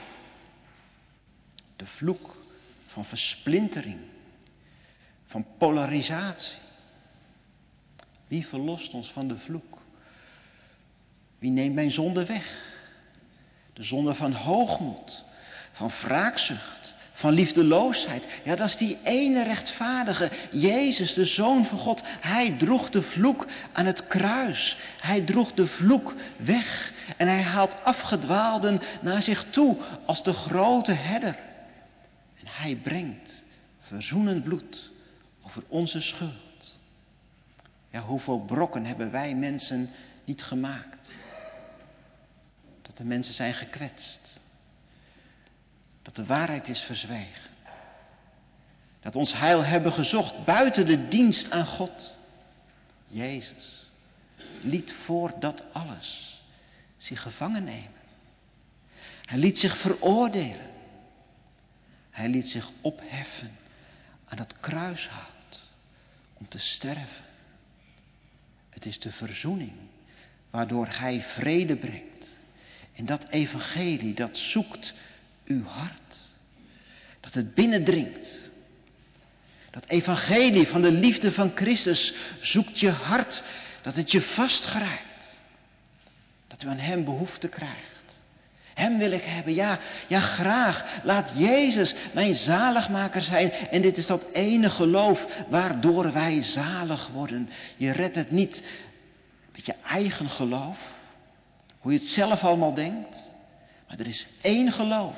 De vloek van versplintering. Van polarisatie. Wie verlost ons van de vloek? Wie neemt mijn zonde weg? De zonde van hoogmoed. Van wraakzucht. Van liefdeloosheid. Ja, dat is die ene rechtvaardige. Jezus, de Zoon van God. Hij droeg de vloek aan het kruis. Hij droeg de vloek weg. En hij haalt afgedwaalden naar zich toe als de grote herder. En hij brengt verzoenend bloed over onze schuld. Ja, hoeveel brokken hebben wij mensen niet gemaakt? Dat de mensen zijn gekwetst. Dat de waarheid is verzwegen. Dat ons heil hebben gezocht buiten de dienst aan God. Jezus liet voor dat alles zich gevangen nemen. Hij liet zich veroordelen. Hij liet zich opheffen aan het kruishout om te sterven. Het is de verzoening waardoor hij vrede brengt. En dat evangelie dat zoekt uw hart. Dat het binnendringt. Dat evangelie van de liefde van Christus zoekt je hart. Dat het je vastgrijpt. Dat u aan hem behoefte krijgt. Hem wil ik hebben. Ja, ja graag. Laat Jezus mijn zaligmaker zijn. En dit is dat ene geloof waardoor wij zalig worden. Je redt het niet met je eigen geloof. Hoe je het zelf allemaal denkt. Maar er is één geloof.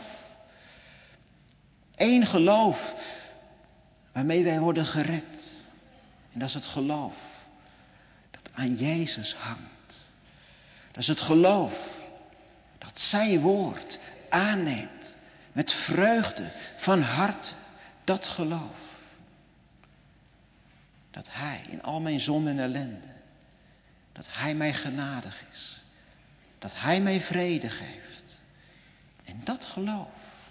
Eén geloof waarmee wij worden gered. En dat is het geloof dat aan Jezus hangt. Dat is het geloof dat zijn woord aanneemt met vreugde van harte. Dat geloof. Dat Hij in al mijn zonde en ellende, dat Hij mij genadig is. Dat Hij mij vrede geeft. En dat geloof,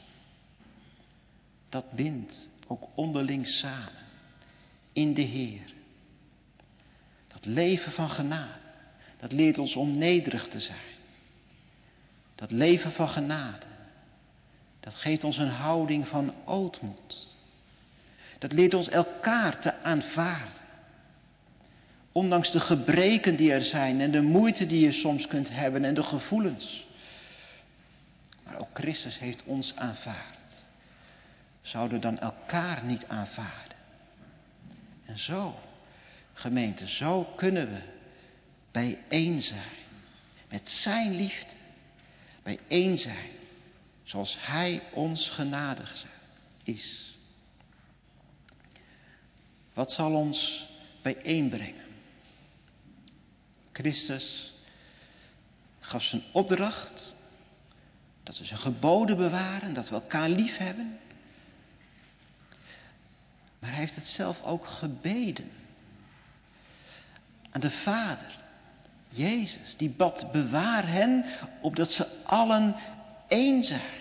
dat bindt ook onderling samen in de Heer. Dat leven van genade, dat leert ons om nederig te zijn. Dat leven van genade, dat geeft ons een houding van ootmoed. Dat leert ons elkaar te aanvaarden. Ondanks de gebreken die er zijn en de moeite die je soms kunt hebben en de gevoelens. Maar ook Christus heeft ons aanvaard. Zouden we dan elkaar niet aanvaarden? En zo, gemeente, zo kunnen we bijeen zijn. Met zijn liefde. Bijeen zijn. Zoals Hij ons genadig is. Wat zal ons bijeenbrengen? Christus gaf zijn opdracht dat we zijn geboden bewaren, dat we elkaar lief hebben. Maar hij heeft het zelf ook gebeden aan de Vader. Jezus, die bad, bewaar hen, opdat ze allen één zijn.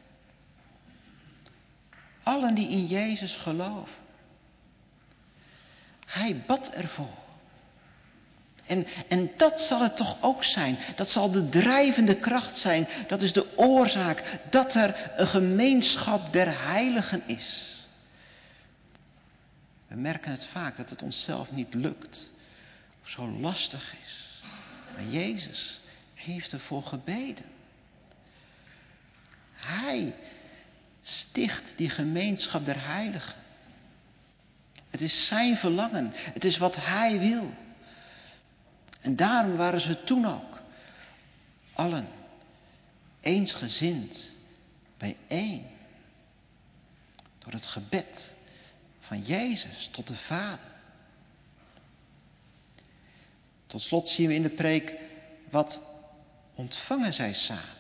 Allen die in Jezus geloven. Hij bad ervoor. En, en dat zal het toch ook zijn. Dat zal de drijvende kracht zijn. Dat is de oorzaak dat er een gemeenschap der heiligen is. We merken het vaak dat het onszelf niet lukt. Of zo lastig is. Maar Jezus heeft ervoor gebeden. Hij sticht die gemeenschap der heiligen. Het is zijn verlangen. Het is wat hij wil. En daarom waren ze toen ook allen eensgezind bijeen. Door het gebed van Jezus tot de Vader. Tot slot zien we in de preek wat ontvangen zij samen.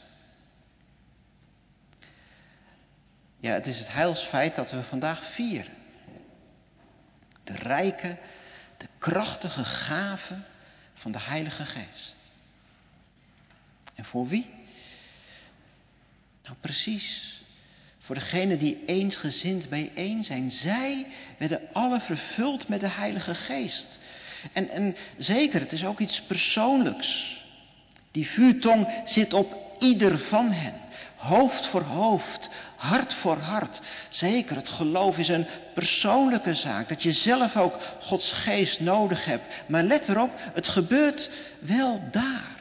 Ja, het is het heilsfeit dat we vandaag vieren. De rijke, de krachtige gave van de Heilige Geest. En voor wie? Nou precies, voor degenen die eensgezind bijeen zijn. Zij werden alle vervuld met de Heilige Geest. En, en zeker, het is ook iets persoonlijks. Die vuurtong zit op ieder van hen. Hoofd voor hoofd, hart voor hart. Zeker, het geloof is een persoonlijke zaak. Dat je zelf ook Gods geest nodig hebt. Maar let erop, het gebeurt wel daar.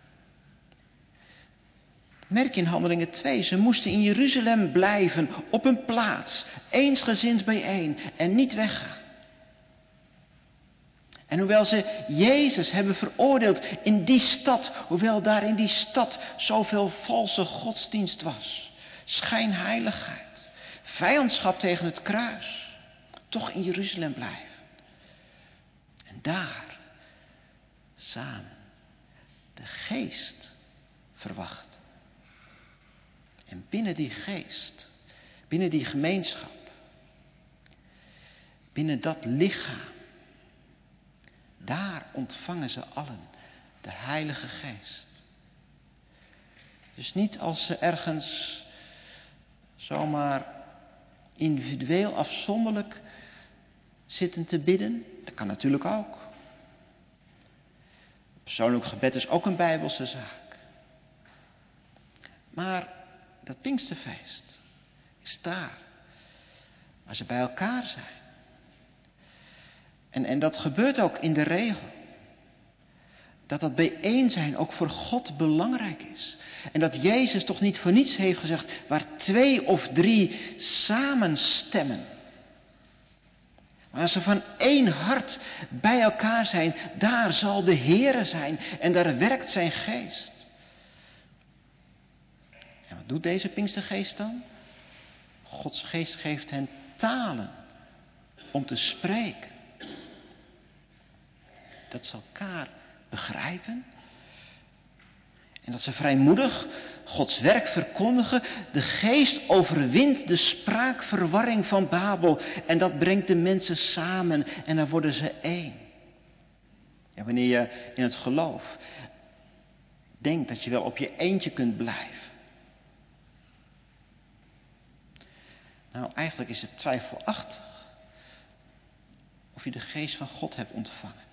Merk je in Handelingen twee, ze moesten in Jeruzalem blijven, op een plaats, eensgezind bijeen en niet weggaan. En hoewel ze Jezus hebben veroordeeld in die stad, hoewel daar in die stad zoveel valse godsdienst was, schijnheiligheid, vijandschap tegen het kruis, toch in Jeruzalem blijven. En daar samen de geest verwachten. En binnen die geest, binnen die gemeenschap, binnen dat lichaam, daar ontvangen ze allen de Heilige Geest. Dus niet als ze ergens zomaar individueel afzonderlijk zitten te bidden. Dat kan natuurlijk ook. Persoonlijk gebed is ook een Bijbelse zaak. Maar dat Pinksterfeest is daar, waar ze bij elkaar zijn. En, en dat gebeurt ook in de regel. Dat dat bijeen zijn ook voor God belangrijk is. En dat Jezus toch niet voor niets heeft gezegd, waar twee of drie samen stemmen. Maar als ze van één hart bij elkaar zijn, daar zal de Heere zijn en daar werkt zijn geest. En wat doet deze Pinkstergeest dan? Gods geest geeft hen talen om te spreken. Dat ze elkaar begrijpen. En dat ze vrijmoedig Gods werk verkondigen. De geest overwint de spraakverwarring van Babel. En dat brengt de mensen samen en dan worden ze één. Ja, wanneer je in het geloof denkt dat je wel op je eentje kunt blijven. Nou, eigenlijk is het twijfelachtig of je de geest van God hebt ontvangen.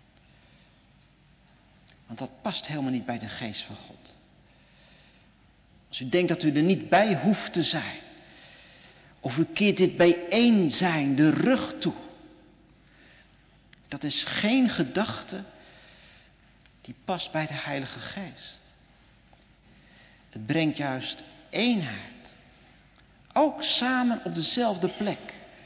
Want dat past helemaal niet bij de geest van God. Als u denkt dat u er niet bij hoeft te zijn. Of u keert dit bijeen zijn de rug toe. Dat is geen gedachte die past bij de Heilige Geest. Het brengt juist eenheid. Ook samen op dezelfde plek.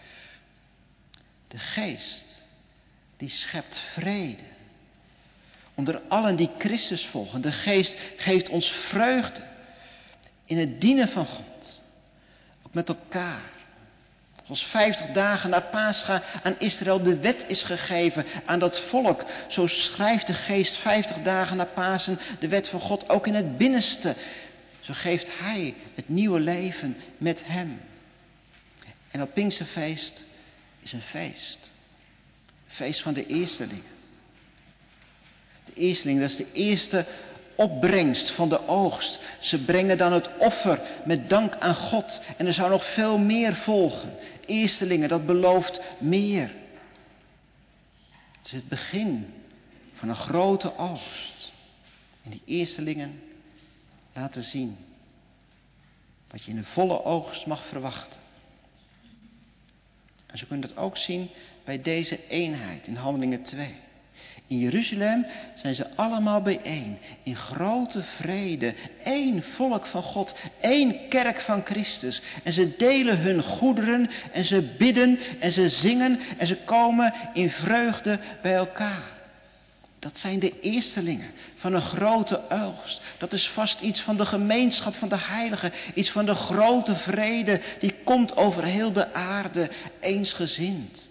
De Geest die schept vrede. Onder allen die Christus volgen. De Geest geeft ons vreugde in het dienen van God. Ook met elkaar. Zoals vijftig dagen na Pascha aan Israël de wet is gegeven aan dat volk. Zo schrijft de Geest vijftig dagen na Pasen de wet van God ook in het binnenste. Zo geeft Hij het nieuwe leven met Hem. En dat Pinksterfeest is een feest. Een feest van de eerstelingen. De eerstelingen, dat is de eerste opbrengst van de oogst. Ze brengen dan het offer met dank aan God. En er zou nog veel meer volgen. Eerstelingen, dat belooft meer. Het is het begin van een grote oogst. En die eerstelingen laten zien wat je in de volle oogst mag verwachten. En zo kun je dat ook zien bij deze eenheid in Handelingen twee. In Jeruzalem zijn ze allemaal bijeen, in grote vrede, één volk van God, één kerk van Christus. En ze delen hun goederen en ze bidden en ze zingen en ze komen in vreugde bij elkaar. Dat zijn de eerstelingen van een grote oogst. Dat is vast iets van de gemeenschap van de heiligen, iets van de grote vrede die komt over heel de aarde, eensgezind.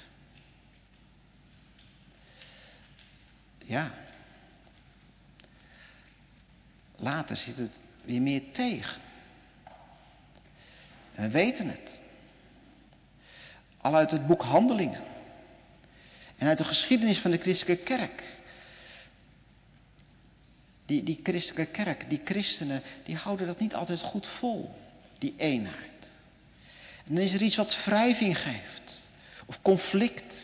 Ja, later zit het weer meer tegen. En we weten het. Al uit het boek Handelingen. En uit de geschiedenis van de christelijke kerk. Die, die christelijke kerk, die christenen, die houden dat niet altijd goed vol. Die eenheid. En dan is er iets wat wrijving geeft. Of conflict.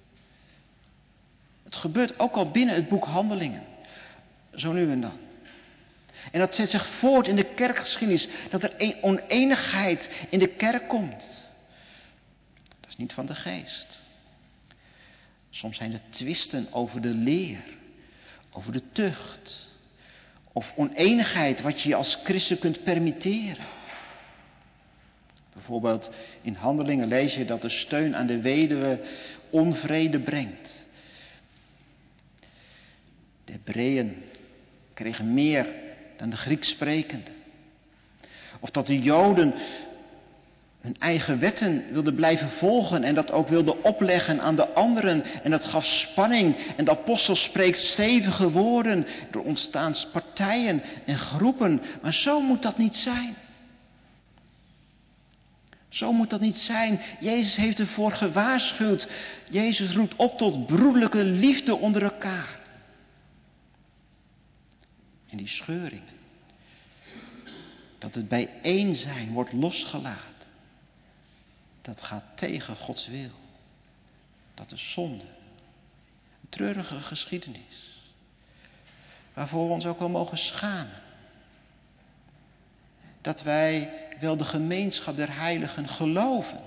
Het gebeurt ook al binnen het boek Handelingen. Zo nu en dan. En dat zet zich voort in de kerkgeschiedenis. Dat er een oneenigheid in de kerk komt. Dat is niet van de geest. Soms zijn er twisten over de leer. Over de tucht. Of oneenigheid wat je als christen kunt permitteren. Bijvoorbeeld in Handelingen lees je dat de steun aan de weduwe onvrede brengt. De Hebreeën kregen meer dan de Grieks sprekenden. Of dat de Joden hun eigen wetten wilden blijven volgen en dat ook wilden opleggen aan de anderen. En dat gaf spanning. En de apostel spreekt stevige woorden. Er ontstaan partijen en groepen. Maar zo moet dat niet zijn. Zo moet dat niet zijn. Jezus heeft ervoor gewaarschuwd. Jezus roept op tot broederlijke liefde onder elkaar. En die scheuringen. Dat het bijeen zijn wordt losgelaten. Dat gaat tegen Gods wil. Dat is zonde. Een treurige geschiedenis. Waarvoor we ons ook wel mogen schamen. Dat wij wel de gemeenschap der heiligen geloven.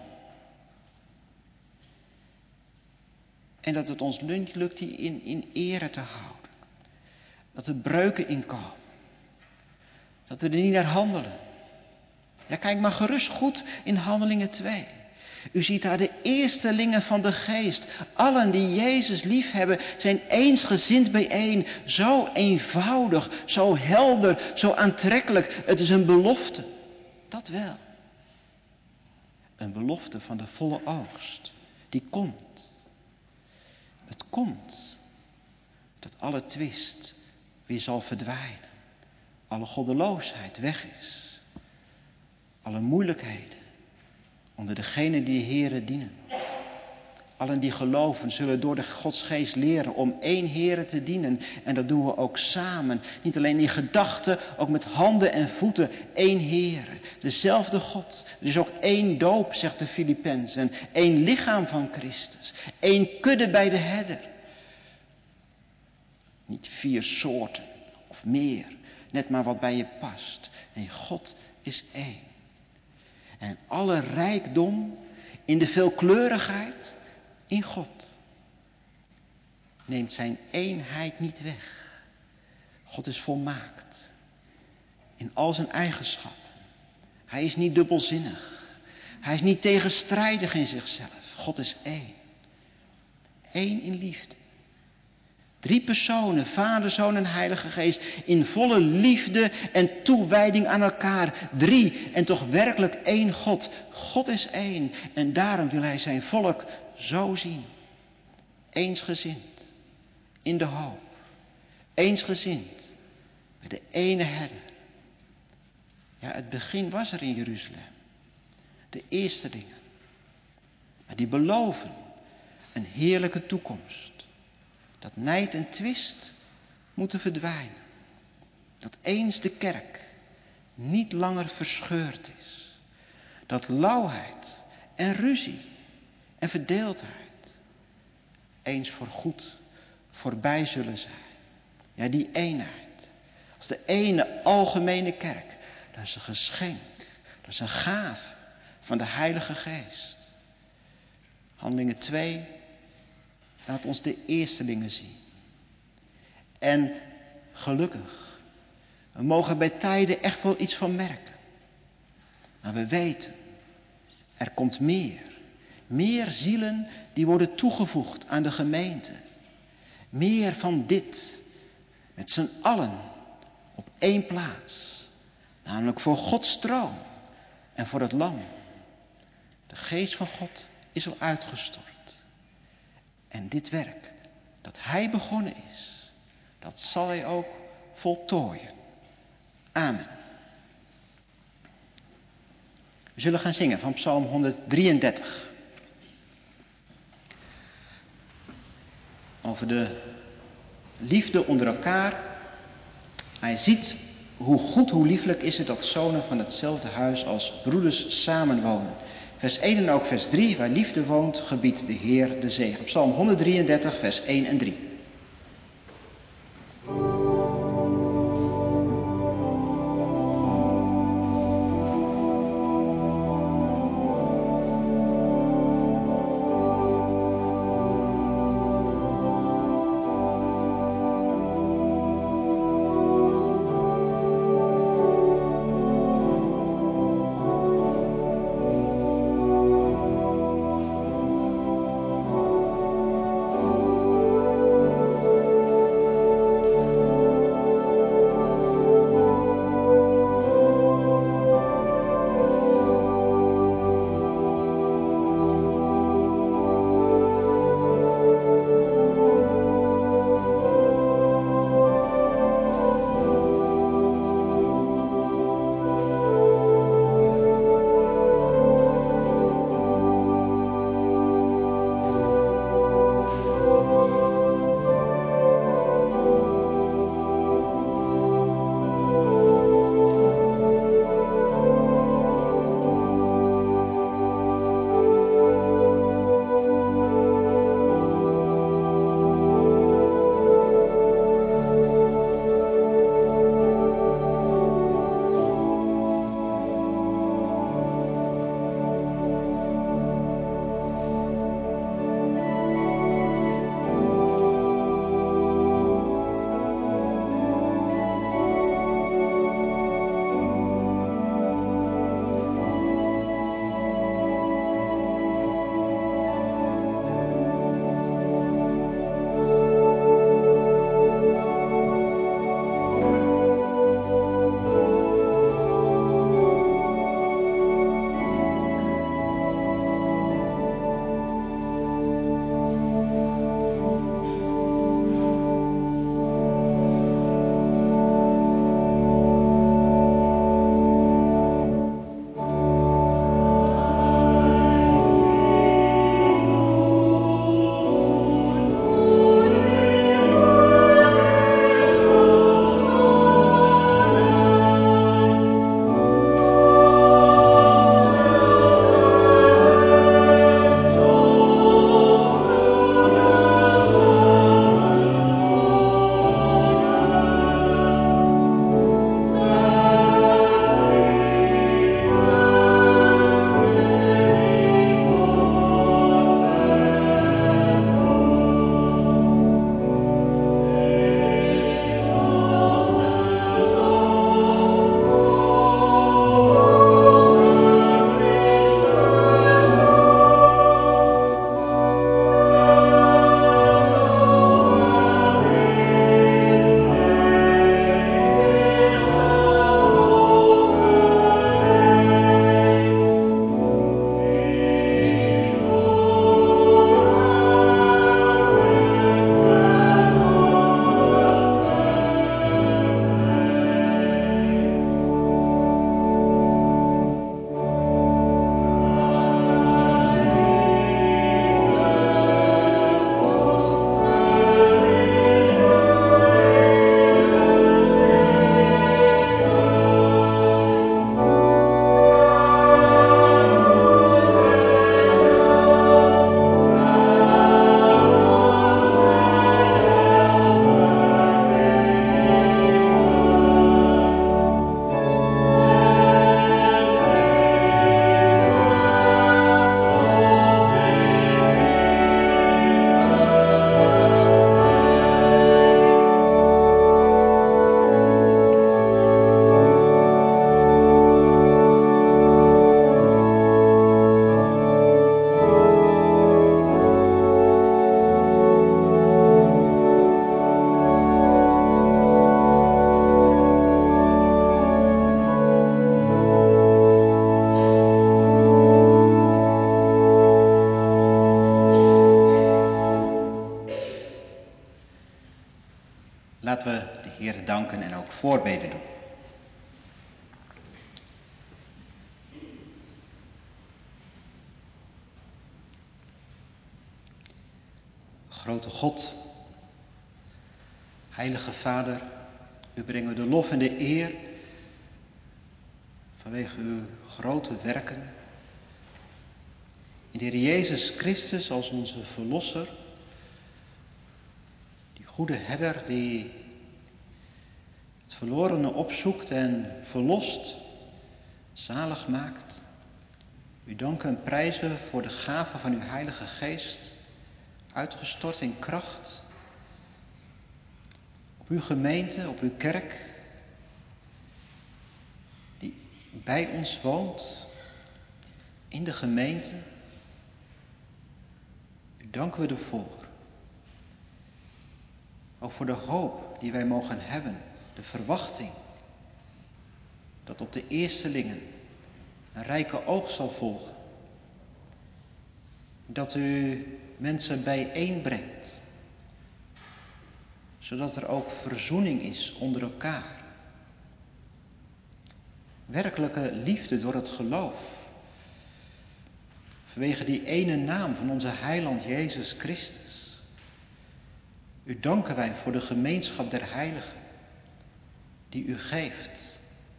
En dat het ons niet lukt die in, in ere te houden. Dat er breuken in komen. Dat we er niet naar handelen. Ja, kijk maar gerust goed in Handelingen twee. U ziet daar de eerstelingen van de geest. Allen die Jezus lief hebben, zijn eensgezind bijeen. Zo eenvoudig, zo helder, zo aantrekkelijk. Het is een belofte. Dat wel. Een belofte van de volle oogst. Die komt. Het komt. Dat alle twist weer zal verdwijnen. alle goddeloosheid weg is. Alle moeilijkheden onder degenen die de Heere dienen. Allen die geloven zullen door de Godsgeest leren om één Heere te dienen. En dat doen we ook samen. Niet alleen in gedachten, ook met handen en voeten. Één Heere, dezelfde God. Er is ook één doop, zegt de Filippenzen. Één lichaam van Christus. Eén kudde bij de herder. Niet vier soorten of meer. Net maar wat bij je past. Nee, God is één. En alle rijkdom in de veelkleurigheid in God neemt zijn eenheid niet weg. God is volmaakt in al zijn eigenschappen. Hij is niet dubbelzinnig. Hij is niet tegenstrijdig in zichzelf. God is één. Eén in liefde. Drie personen, Vader, Zoon en Heilige Geest, in volle liefde en toewijding aan elkaar. Drie en toch werkelijk één God. God is één en daarom wil hij zijn volk zo zien. Eensgezind in de hoop. Eensgezind met de ene herder. Ja, het begin was er in Jeruzalem. De eerste dingen. Maar die beloven een heerlijke toekomst. Dat nijd en twist moeten verdwijnen. Dat eens de kerk niet langer verscheurd is. Dat lauwheid en ruzie en verdeeldheid eens voor goed voorbij zullen zijn. Ja, die eenheid. Als de ene algemene kerk. Dat is een geschenk. Dat is een gave van de Heilige Geest. Handelingen twee... Laat ons de eerstelingen zien. En gelukkig, we mogen bij tijden echt wel iets van merken. Maar we weten, er komt meer. Meer zielen die worden toegevoegd aan de gemeente. Meer van dit. Met z'n allen op één plaats. Namelijk voor Gods troon en voor het lam. De geest van God is al uitgestort. En dit werk, dat hij begonnen is, dat zal hij ook voltooien. Amen. We zullen gaan zingen van Psalm honderddrieëndertig. Over de liefde onder elkaar. Hij ziet hoe goed, hoe lieflijk is het dat zonen van hetzelfde huis als broeders samenwonen. Vers één en ook vers drie, waar liefde woont, gebiedt de Heer de zegen. Psalm honderddrieëndertig, vers één en drie. O Heer danken en ook voorbeden doen. Grote God, Heilige Vader, u brengen de lof en de eer vanwege uw grote werken. In de Heer Jezus Christus als onze Verlosser, die goede herder die het verlorene opzoekt en verlost, zalig maakt. U danken en prijzen voor de gave van uw Heilige Geest, uitgestort in kracht op uw gemeente, op uw kerk, die bij ons woont, in de gemeente. U danken we ervoor. Ook voor de hoop die wij mogen hebben, de verwachting dat op de eerstelingen een rijke oogst zal volgen. Dat u mensen bijeenbrengt, zodat er ook verzoening is onder elkaar. Werkelijke liefde door het geloof. Vanwege die ene naam van onze heiland Jezus Christus. U danken wij voor de gemeenschap der heiligen, die u geeft.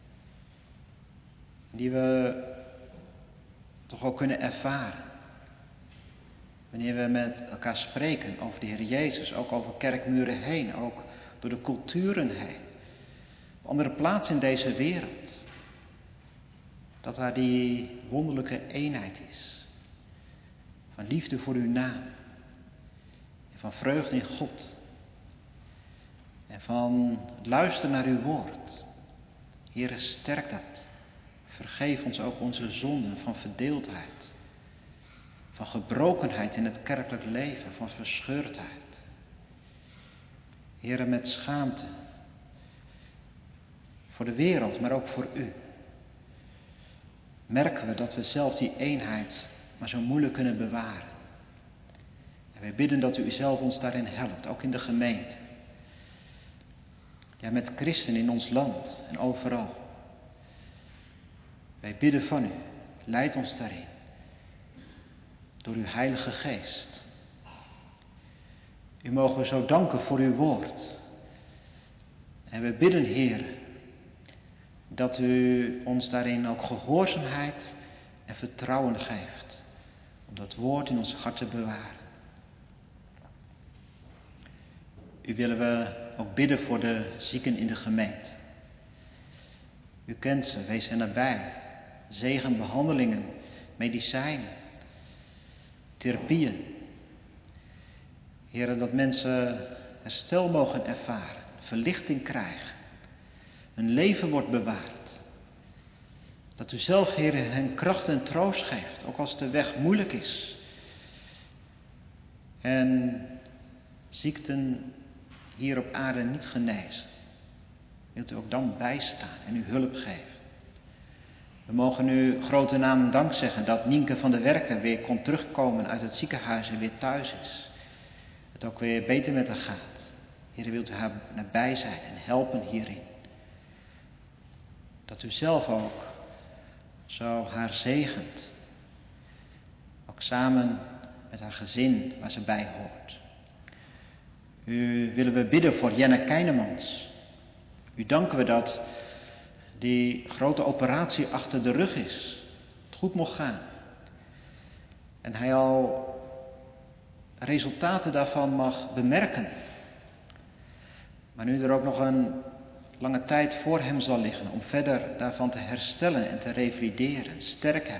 Die we toch ook kunnen ervaren. Wanneer we met elkaar spreken over de Heer Jezus, ook over kerkmuren heen, ook door de culturen heen. Op andere plaatsen in deze wereld. Dat daar die wonderlijke eenheid is. Van liefde voor uw naam. En van vreugde in God. En van het luisteren naar uw woord. Heere, sterk dat. Vergeef ons ook onze zonden van verdeeldheid. Van gebrokenheid in het kerkelijk leven, van verscheurdheid. Heere, met schaamte. Voor de wereld, maar ook voor u. Merken we dat we zelf die eenheid maar zo moeilijk kunnen bewaren. En wij bidden dat u zelf ons daarin helpt, ook in de gemeente. Ja, met christenen in ons land en overal. Wij bidden van u, leid ons daarin. Door uw Heilige Geest. U mogen we zo danken voor uw woord. En we bidden, Heer, dat u ons daarin ook gehoorzaamheid en vertrouwen geeft. Om dat woord in ons hart te bewaren. U willen we ook bidden voor de zieken in de gemeente. U kent ze, wees hen nabij. Zegen, behandelingen, medicijnen. Therapieën. Heren, dat mensen herstel mogen ervaren, verlichting krijgen, hun leven wordt bewaard. Dat u zelf, Heren, hen kracht en troost geeft, ook als de weg moeilijk is. En ziekten hier op aarde niet genezen. Wilt u ook dan bijstaan en u hulp geven. We mogen u grote naam dank zeggen dat Nienke van der Werken weer kon terugkomen uit het ziekenhuis en weer thuis is. Het ook weer beter met haar gaat. Heer, wilt u haar nabij zijn en helpen hierin. Dat u zelf ook zo haar zegent. Ook samen met haar gezin waar ze bij hoort. U willen we bidden voor Jenne Keinemans. U danken we dat die grote operatie achter de rug is. Het goed mocht gaan. En hij al resultaten daarvan mag bemerken. Maar nu er ook nog een lange tijd voor hem zal liggen om verder daarvan te herstellen en te revalideren, sterken.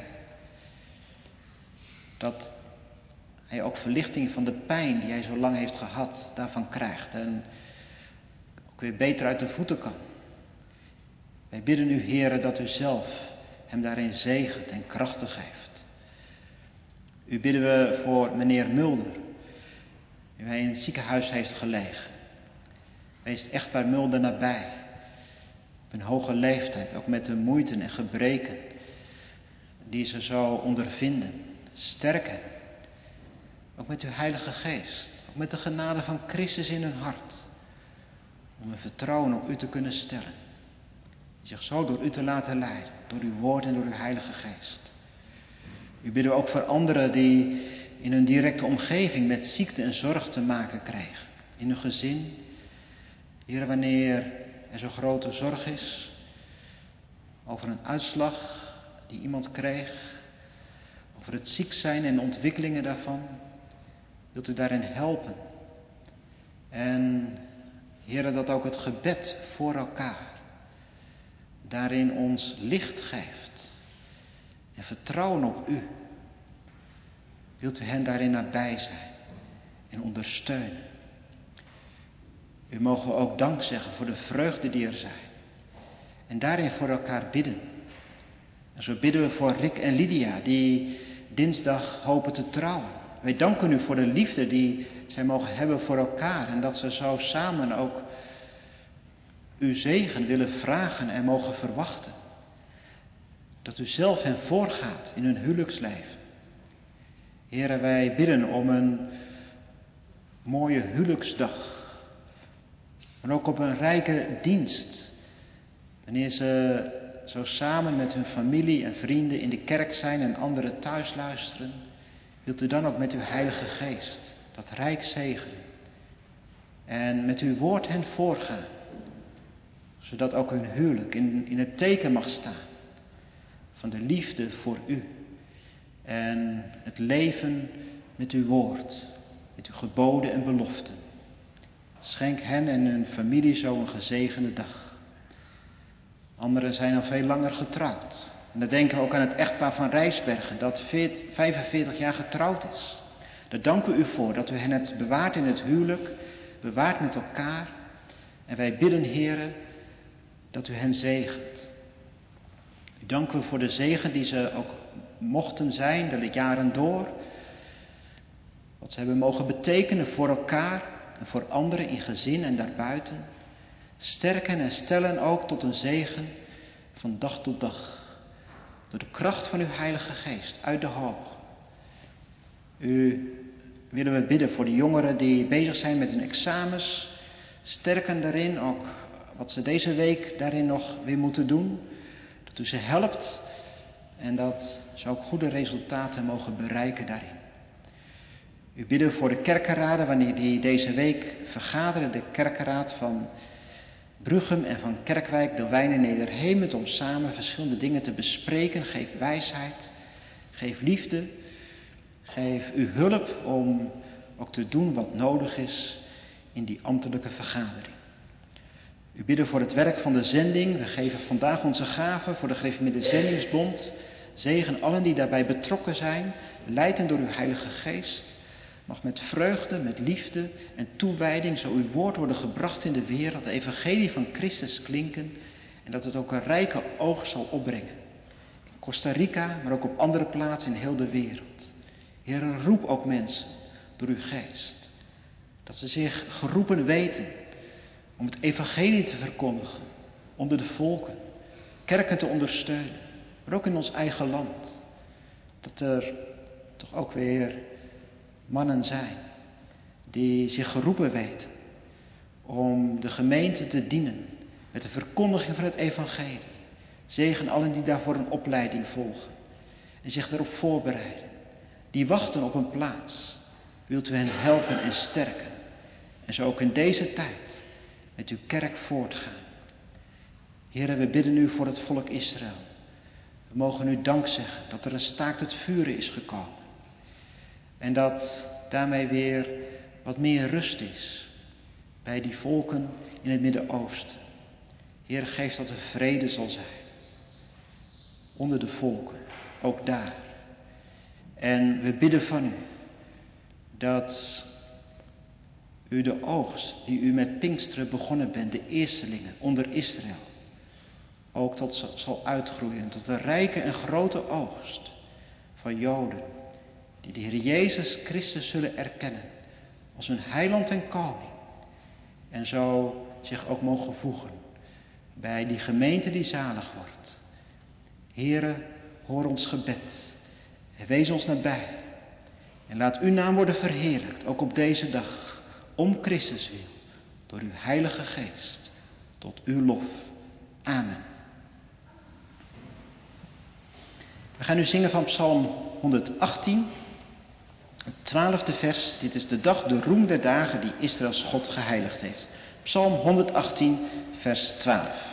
Dat hij ook verlichting van de pijn die hij zo lang heeft gehad, daarvan krijgt. En ook weer beter uit de voeten kan. Wij bidden u, Heere, dat u zelf hem daarin zegent en krachten geeft. U bidden we voor meneer Mulder, nu hij in het ziekenhuis heeft gelegen. Wees echtpaar Mulder nabij. Op een hoge leeftijd, ook met de moeiten en gebreken die ze zo ondervinden. Sterken. Ook met uw Heilige Geest. Ook met de genade van Christus in hun hart. Om een vertrouwen op u te kunnen stellen. Zich zo door u te laten leiden. Door uw woord en door uw Heilige Geest. U bidden we ook voor anderen die in hun directe omgeving met ziekte en zorg te maken krijgen. In hun gezin. Heer, wanneer er zo'n grote zorg is. Over een uitslag die iemand kreeg. Over het ziek zijn en de ontwikkelingen daarvan. Wilt u daarin helpen. En Heer, dat ook het gebed voor elkaar daarin ons licht geeft. En vertrouwen op u. Wilt u hen daarin nabij zijn en ondersteunen. U mogen we ook dank zeggen voor de vreugde die er zijn. En daarin voor elkaar bidden. En zo bidden we voor Rick en Lydia die dinsdag hopen te trouwen. Wij danken u voor de liefde die zij mogen hebben voor elkaar. En dat ze zo samen ook uw zegen willen vragen en mogen verwachten. Dat u zelf hen voorgaat in hun huwelijksleven. Heren, wij bidden om een mooie huwelijksdag. Maar ook op een rijke dienst. Wanneer ze zo samen met hun familie en vrienden in de kerk zijn en anderen thuis luisteren. Wilt u dan ook met uw Heilige Geest dat rijk zegenen. En met uw woord hen voorgaan. Zodat ook hun huwelijk in, in het teken mag staan. Van de liefde voor u. En het leven met uw woord. Met uw geboden en beloften. Schenk hen en hun familie zo een gezegende dag. Anderen zijn al veel langer getrouwd. En dan denken we ook aan het echtpaar van Rijsbergen. Dat vijfenveertig jaar getrouwd is. Daar danken we u voor dat u hen hebt bewaard in het huwelijk. Bewaard met elkaar. En wij bidden, Heere, dat u hen zegent. U danken we voor de zegen die ze ook mochten zijn de jaren door. Wat ze hebben mogen betekenen voor elkaar en voor anderen in gezin en daarbuiten. Sterken en stellen ook tot een zegen van dag tot dag. Door de kracht van uw Heilige Geest uit de hoog. U willen we bidden voor de jongeren die bezig zijn met hun examens. Sterken daarin ook wat ze deze week daarin nog weer moeten doen. Dat u ze helpt en dat ze ook goede resultaten mogen bereiken daarin. U bidden voor de kerkenraden wanneer die deze week vergaderen. De kerkenraad van Bruchem en van Kerkwijk, Delwijn en Nederhemert. Om samen verschillende dingen te bespreken. Geef wijsheid. Geef liefde. Geef u hulp om ook te doen wat nodig is in die ambtelijke vergadering. U bidden voor het werk van de zending. We geven vandaag onze gaven voor de Gereformeerde Zendingsbond. Zegen allen die daarbij betrokken zijn. Leid door uw Heilige Geest. Mag met vreugde, met liefde en toewijding zo uw woord worden gebracht in de wereld. Het evangelie van Christus klinken. En dat het ook een rijke oogst zal opbrengen. In Costa Rica, maar ook op andere plaatsen in heel de wereld. Heer, roep ook mensen door uw geest. Dat ze zich geroepen weten om het evangelie te verkondigen onder de volken. Kerken te ondersteunen, maar ook in ons eigen land. Dat er toch ook weer mannen zijn die zich geroepen weten om de gemeente te dienen met de verkondiging van het evangelie. Zegen allen die daarvoor een opleiding volgen en zich daarop voorbereiden. Die wachten op een plaats. Wilt u hen helpen en sterken. En zo ook in deze tijd met uw kerk voortgaan. Heere, we bidden u voor het volk Israël. We mogen u dank zeggen dat er een staakt het vuren is gekomen. En dat daarmee weer wat meer rust is bij die volken in het Midden-Oosten. Heer, geef dat er vrede zal zijn. Onder de volken, ook daar. En we bidden van u dat u de oogst die u met Pinksteren begonnen bent, de eerstelingen onder Israël, ook tot zal uitgroeien tot een rijke en grote oogst van Joden die de Heer Jezus Christus zullen erkennen als hun heiland en koning. En zo zich ook mogen voegen bij die gemeente die zalig wordt. Heere, hoor ons gebed en wees ons nabij. En laat uw naam worden verheerlijkt, ook op deze dag, om Christus wil. door uw Heilige Geest, tot uw lof. Amen. We gaan nu zingen van Psalm honderdachttien, het twaalfde vers. Dit is de dag, de roem der dagen die Israëls God geheiligd heeft. Psalm honderdachttien, vers twaalf.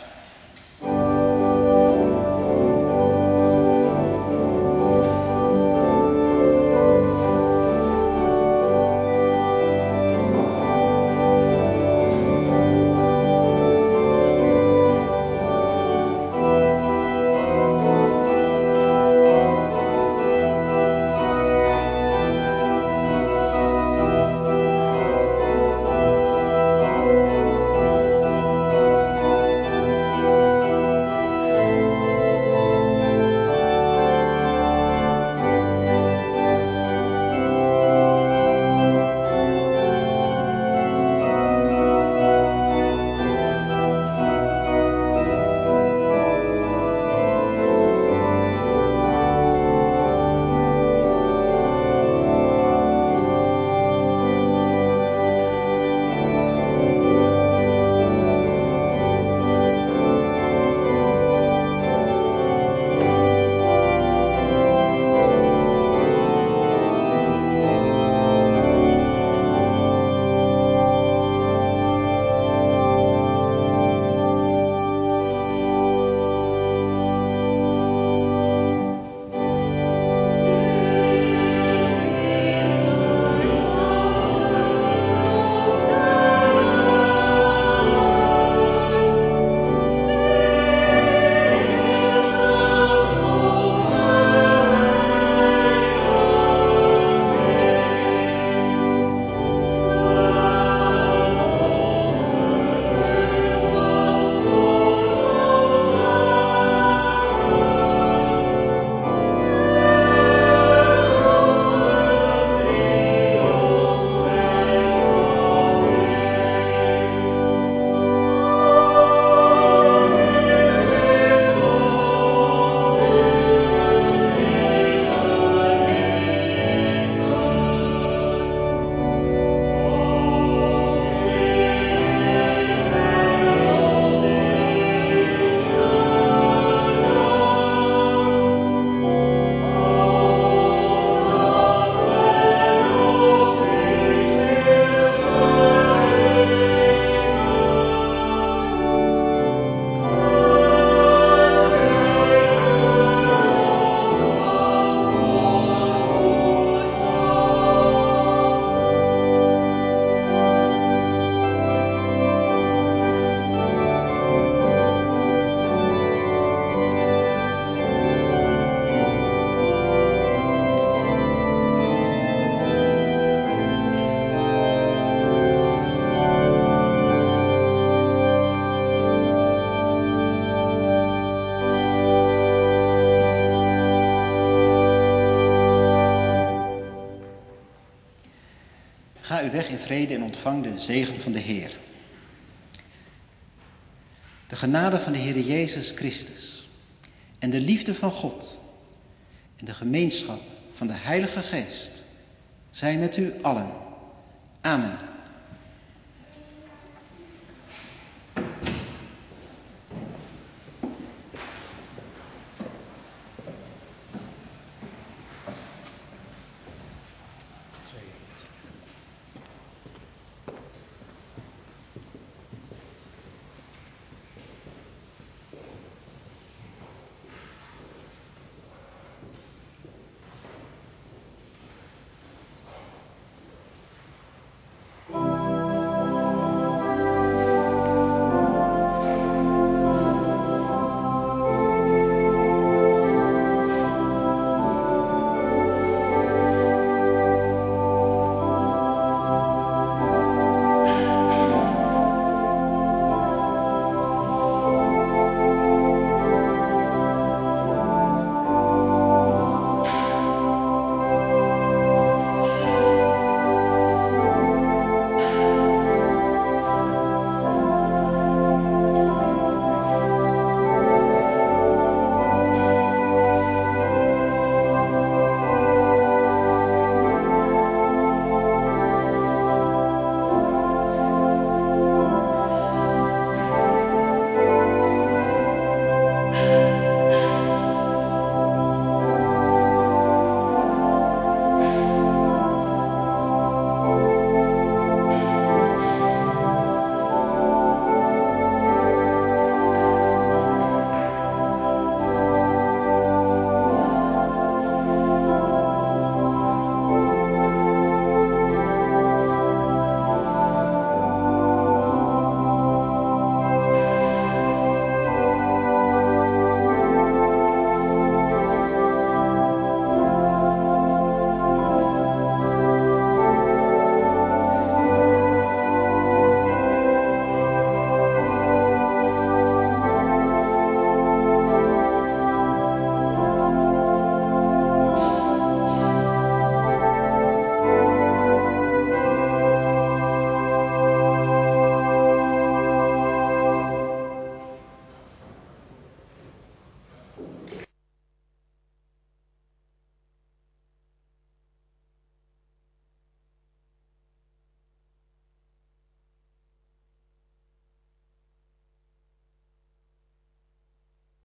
Ga uw weg in vrede en ontvang de zegen van de Heer. De genade van de Heer Jezus Christus en de liefde van God en de gemeenschap van de Heilige Geest zijn met u allen. Amen.